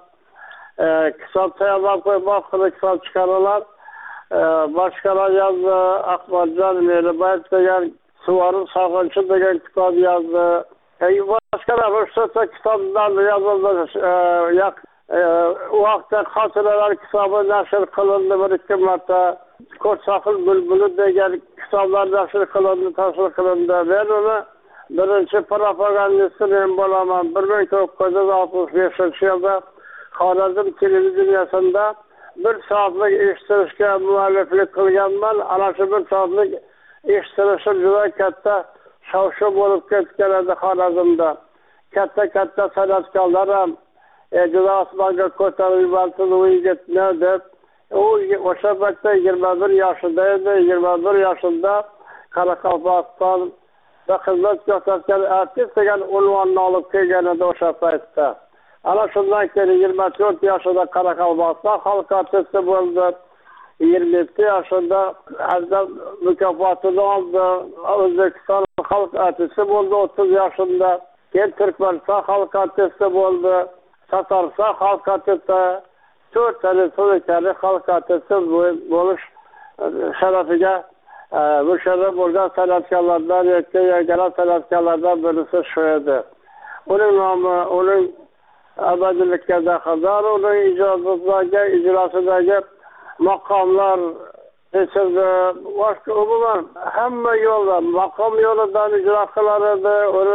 [SPEAKER 19] Kitob tayyorlab qo'ymoq qilib kitob chiqaralar. Boshqalar yozdi. Ahmadjon Mehriboyev degan Suvarim Sog'inchi degan kitob yozdi. Boshqalar o'sha kitoblarni yozildi. U vaqtda xotiralar kitobi nashr qilindi bir ikki marta. Ko'rsaqil bulbuli degan kitoblar nashr qilindi, tashkil qilindi. Men uni birinchi propagandisti men bo'laman. bir ming to'qqiz yuz oltmish beshinchi yilda Xorazm televideniyasida bir soatlik eshittirishga mualliflik qilganman. Ana shu bir soatlik eshittirishim juda katta shov-shuv bo'lib ketgan edi Xorazmda. Katta-katta san'atkorlar ham juda osmonga ko'tarib yubordi u yigitni deb. U o'sha vaqtda yigirma bir yoshida edi. yigirma bir yoshida Qoraqalpog'iston xizmat ko'rsatgan artist degan unvonni olib kelgan edi o'sha paytda. Ana shundan keyin yigirma to'rt yoshida Qoraqalpog'iston xalq artisti bo'ldi. yigirma yetti yoshida Ajdam mukofotini oldi. O'zbekiston xalq artisti bo'ldi o'ttiz yoshida. Keyin Turkmaniston xalq artisti bo'ldi. Tatariston xalq artisti, to'rt respublikalik xalq artisti bo'lish sharafiga musharraf bo'lgan san'atkorlardan, yakka yagona san'atkorlardan birisi shu edi. Uning nomi, uning abadiylikka daxldor, uning ijodidagi, ijrosidagi maqomlar eshirdi. Boshqa umuman hamma yo'lda, maqom yo'lidan ijro qilar edi.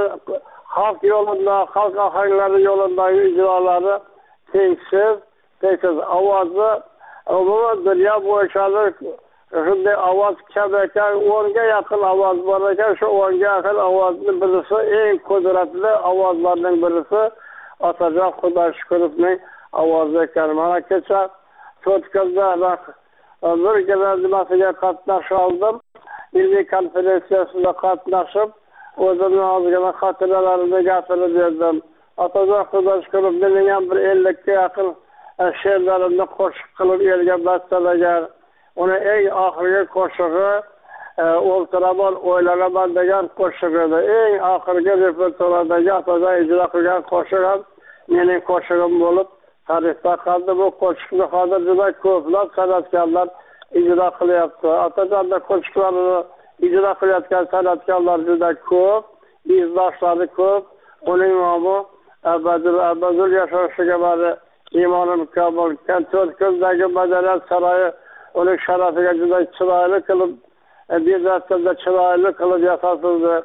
[SPEAKER 19] Xalq yo'lida, xalq ohanglari yo'lidagi ijrolari tengsiz, tengsiz ovozi umuman dunyo bo'yicha shunday ovoz kam ekan, o'nga yaqin ovoz bor ekan. Shu o'nga yaqin ovozning birisi, eng qudratli ovozlarning birisi Atajoq Xudoshukurovning ovozi ekan. Mana kecha To'rtko'lda bir gala nimasiga qatnashib oldim. Ilmiy konferensiyasida qatnashib, o'zimning ozgina xotiralarimni gapirib berdim. Atajoq Xudoshukurov mening ham bir ellikka yaqin she'rlarimni qo'shiq qilib elga bastalagan. Uni eng oxirgi qo'shig'i O'ltiraman, o'ylanaman degan qo'shiq edi. Eng oxirgi repertuardagi Atajoq ijro qilgan qo'shiq ham mening qo'shig'im bo'lib tarixda qoldi. Bu qo'shiqni hozir juda ko'plab san'atkorlar ijro qilyapti. Atajoqning qo'shiqlarini ijro qilayotgan san'atkorlar juda ko'p, izdoshlari ko'p. Uning nomi abadil abadil yashashiga mani iymonim komil. To'rtko'ldagi madaniyat saroyi uning sharafiga juda chiroyli qilib, bezatda chiroyli qilib yasatildi.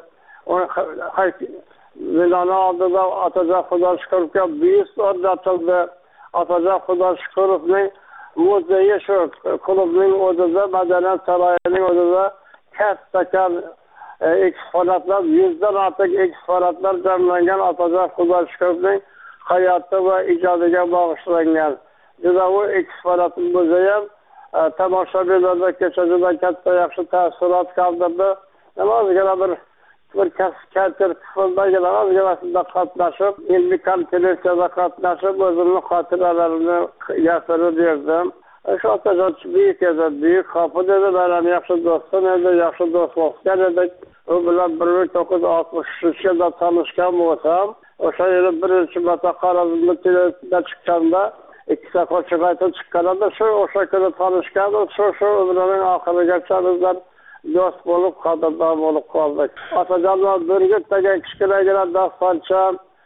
[SPEAKER 19] Binoni oldida Atajoq Xudoshukurovga byust o'rnatildi. Atajoq Xudoshukurovning muzeyi shu klubning o'zida, madaniyat saroyining o'zida katta-katta eksponatlar, yuzdan ortiq eksponatlar jamlangan Atajoq Xudoshukurovning hayoti va ijodiga bag'ishlangan. juda u eksponat muzeyi ham tomoshabinlarda kecha juda katta yaxshi taassurot qoldirdi. Ozgina bir bir konsert qismidagina ozgina shunda qatnashib, ilmiy konferensiyada qatnashib, o'zimni xotiralarimni gapirib berdim. Shu otajon buyuk edi, buyuk xafa dedi, men yaxshi do'stim edi, yaxshi do'st bo'lgan edik. U bilan bir ming to'qqiz yuz oltmishinchi yilda tanishgan bo'lsam, o'sha yili birinchi marta Xorazmga televideniyada chiqqanda, ikki safar chiqaytib chiqqanda shu o'sha kuni tanishgandim, shu shu umrining oxirigacha bizlar do'st bo'lib, qadrdon bo'lib qoldik. Otajonlar Burgutdagi kichkinagina dastoncha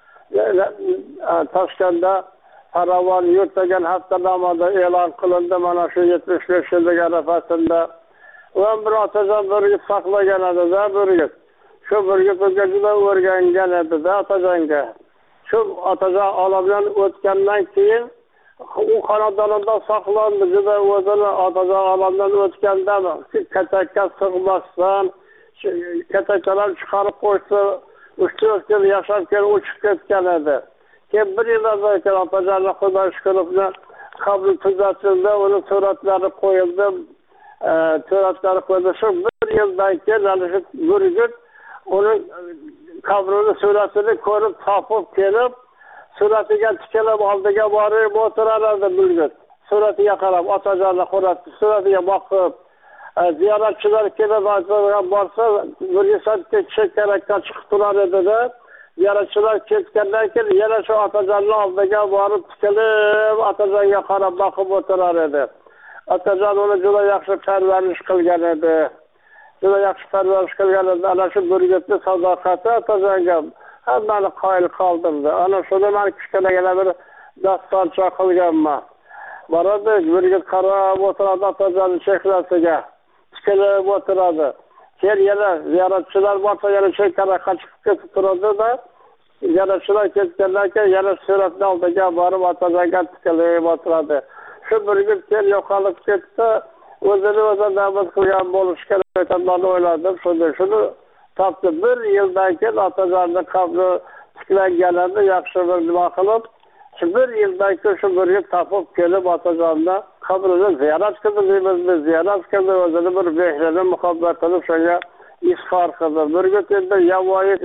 [SPEAKER 19] Toshkentda Faravon yurt degan haftanomada e'lon qilindi mana shu yetmish besh yillik arafasida. Ular bir otajon Burgut saqlagan edi-da, Burgut. Shu Burgut unga juda o'rgangan edi-da otajonga. Shu otajon olamdan o'tgandan keyin u xonadonida saqlandi, juda o'zini otajon olamdan o'tganda katakka sig'masdan, kataklar chiqarib qo'ysa, uch to'rt yil yashab keyin uchib ketgan edi. Keyin bir yildan keyin otajonga Xudo shukr qabri tuzatildi, uni suratlari qo'yildi, suratlari qo'yildi. Shu bir yildan keyin ana shu Burgut uni qabrini suratini ko'rib, topib kelib, suratiga tikilib oldiga borib o'tirar edi Burgut. Suratiga qarab, otajonning suratiga boqib, ziyoratchilar kelib borsa, Burgutga chekkarakka chiqib turar edi-da. Ziyoratchilar ketgandan keyin yana shu otajonning oldiga borib tikilib, otajonga qarab boqib o'tirar edi. Otajon uni juda yaxshi parvarish qilgan edi. Juda yaxshi parvarish qilgan edi. Ana shu Burgutning sadoqati otajonga hammani qoyil qoldirdi. Ana shuni men kichkinagina bir dastoncha qilganman. Boradi, Burgut qarab o'tiradi otajonning chehrasiga. Tikilib o'tiradi. Keyin yana ziyoratchilar borsa yana chekkarakka chiqib ketib turadi-da. Ziyoratchilar ketgandan keyin yana suratni oldiga borib otajonga tikilib o'tiradi. Shu Burgut keyin yo'qolib ketdi. O'zini o'zi nabud qilgan bo'lishi kerak deb o'yladim. Shunda shuni topdi. Bir yildan keyin otajonning qabri tiklanganini yaxshi bir nima qilib, shu bir yildan keyin shu Burgut topib kelib otajonni qabrini ziyorat qildi deymiz, biz ziyorat qildi, o'zini bir mehrini muhabbatini shunga izhor qildi. Burgut endi yovvoyi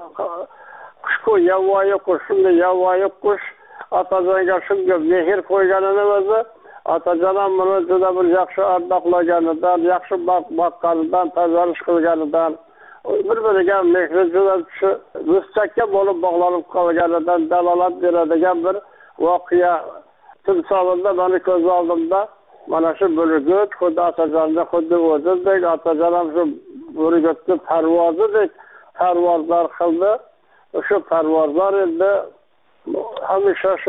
[SPEAKER 19] qushku, yovvoyi qush, shunday yovvoyi qush otajonga shunga mehr qo'yganini o'zi, otajon ham buni juda bir yaxshi ardoqlaganidan, yaxshi boqqanidan, parvarish qilganidan, bir-biriga mehri juda shu mustahkam bo'lib bog'lanib qolganidan dalolat beradigan bir voqea. Timsolida meni ko'z oldimda mana shu Burgut xuddi otajonni xuddi o'zidek, otajon ham shu Burgutni parvozidek parvozlar qildi. Shu parvozlar endi hamisha shu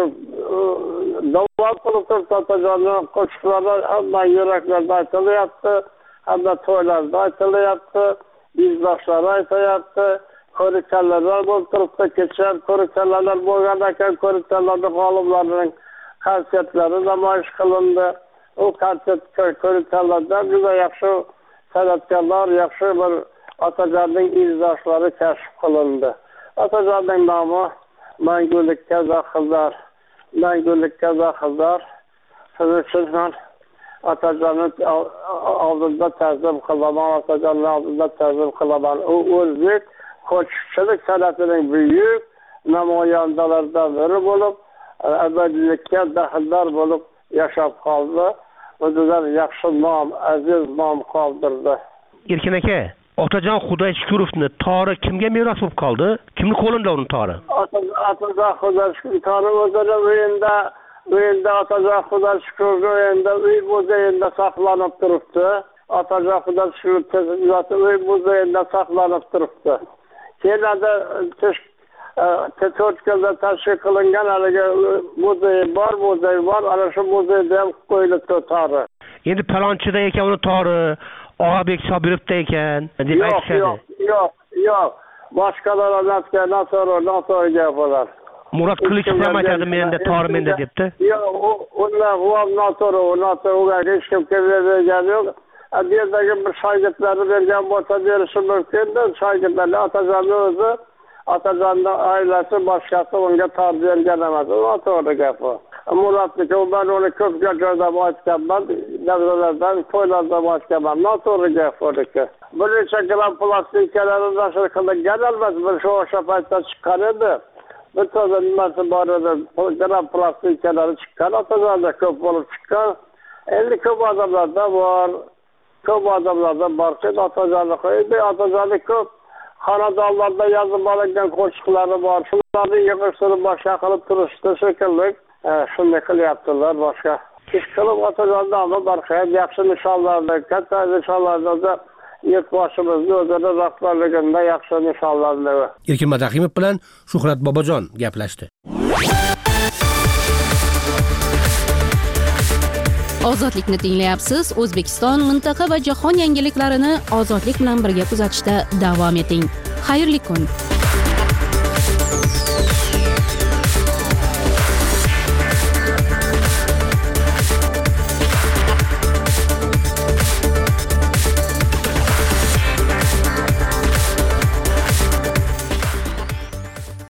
[SPEAKER 19] davom qilib turibdi. Otajonning qo'shiqlari hamma yuraklarda aytilyapti, hamma to'ylarda aytilyapti, izdoshlar aytyapti, ko'rikchalar bo'lib turibdi. Kecha ko'rikchalar bo'lgan ekan, ko'rikchalarning g'oliblarining konsertlari namoyish qilindi. U konsert ko'rikchalarda juda yaxshi san'atkorlar, yaxshi bir otajonning izdoshlari kashf qilindi. Otajonning nomi mangulikka zaxirlar, mangulikka zaxirlar. Shuning uchun men otajonni oldida ta'zim qilaman, otajonning oldida ta'zim qilaman. U o'zbek qo'shiqchilik san'atining buyuk namoyandalaridan biri bo'lib, abadiylikka daxldor bo'lib yashab qoldi. O'zidan yaxshi nom, aziz nom qoldirdi.
[SPEAKER 11] Erkin aka, otajon Xudoy Shukurovni tori kimga meros bo'lib qoldi? Kimning qo'lida uning tori?
[SPEAKER 19] Otajon Xudoy Shukurov tori o'zining uyida, uyida otajon Xudoy Shukurovning uyida, uy muzeyida saqlanib turibdi. Otajon Xudoy Shukurovning uy muzeyida saqlanib turibdi. Kenada to'rt yilda tashkil qilingan haligi muzey bor, muzey bor, ana shu muzeyda ham qo'yilibdi tori.
[SPEAKER 11] Endi palonchida ekan uni tori, Og'abek Sobirovda ekan deb aytishadi.
[SPEAKER 19] Yo'q, yo'q, yo'q. Boshqalar anatga nasoro, nasoro gapilar.
[SPEAKER 11] Murod Qilichev ham aytadi menda tori menda debdi.
[SPEAKER 19] Yo'q, ular ham nasoro, nasoroga hech kim kelmagan yo'q. Bu yerdagi bir shogirdlari bergan bo'lsa berishi mumkin-da, shogirdlar otajonning o'zi, otajonning oilasi boshqasi unga tor bergan emas. U to'g'ri gap bu. Muratniki ben onu ko'p joylarda aytganman, davralardan, to'ylarda aytganman. Noto'g'ri gap bo'ldiki. Bir necha gram plastikalarni nashr qilingan albatta bir shu o'sha paytda chiqqan edi. Bir to'da nimasi bor edi, gram plastikalari chiqqan, otalarda ko'p bo'lib chiqqan. Endi ko'p odamlarda bor, ko'p odamlarda borki, otajonlik qo'ydi, otajonlik ko'p xonadonlarda yozib olingan qo'shiqlari bor. Shularni yig'ishtirib boshqa qilib turishdi shekilli. Shunday qilyaptilar boshqa. Ish qilib otajonlarni barhayat yaxshi nishonlarni, katta nishonlarni yurtboshimizni o'zini rahbarligida yaxshi nishonlarni.
[SPEAKER 11] Erkin Madahimov bilan Shuhrat Bobojon gaplashdi.
[SPEAKER 1] Ozodlikni tinglayapsiz. O'zbekiston, mintaqa va jahon yangiliklarini ozodlik bilan birga kuzatishda davom eting. Xayrli kun.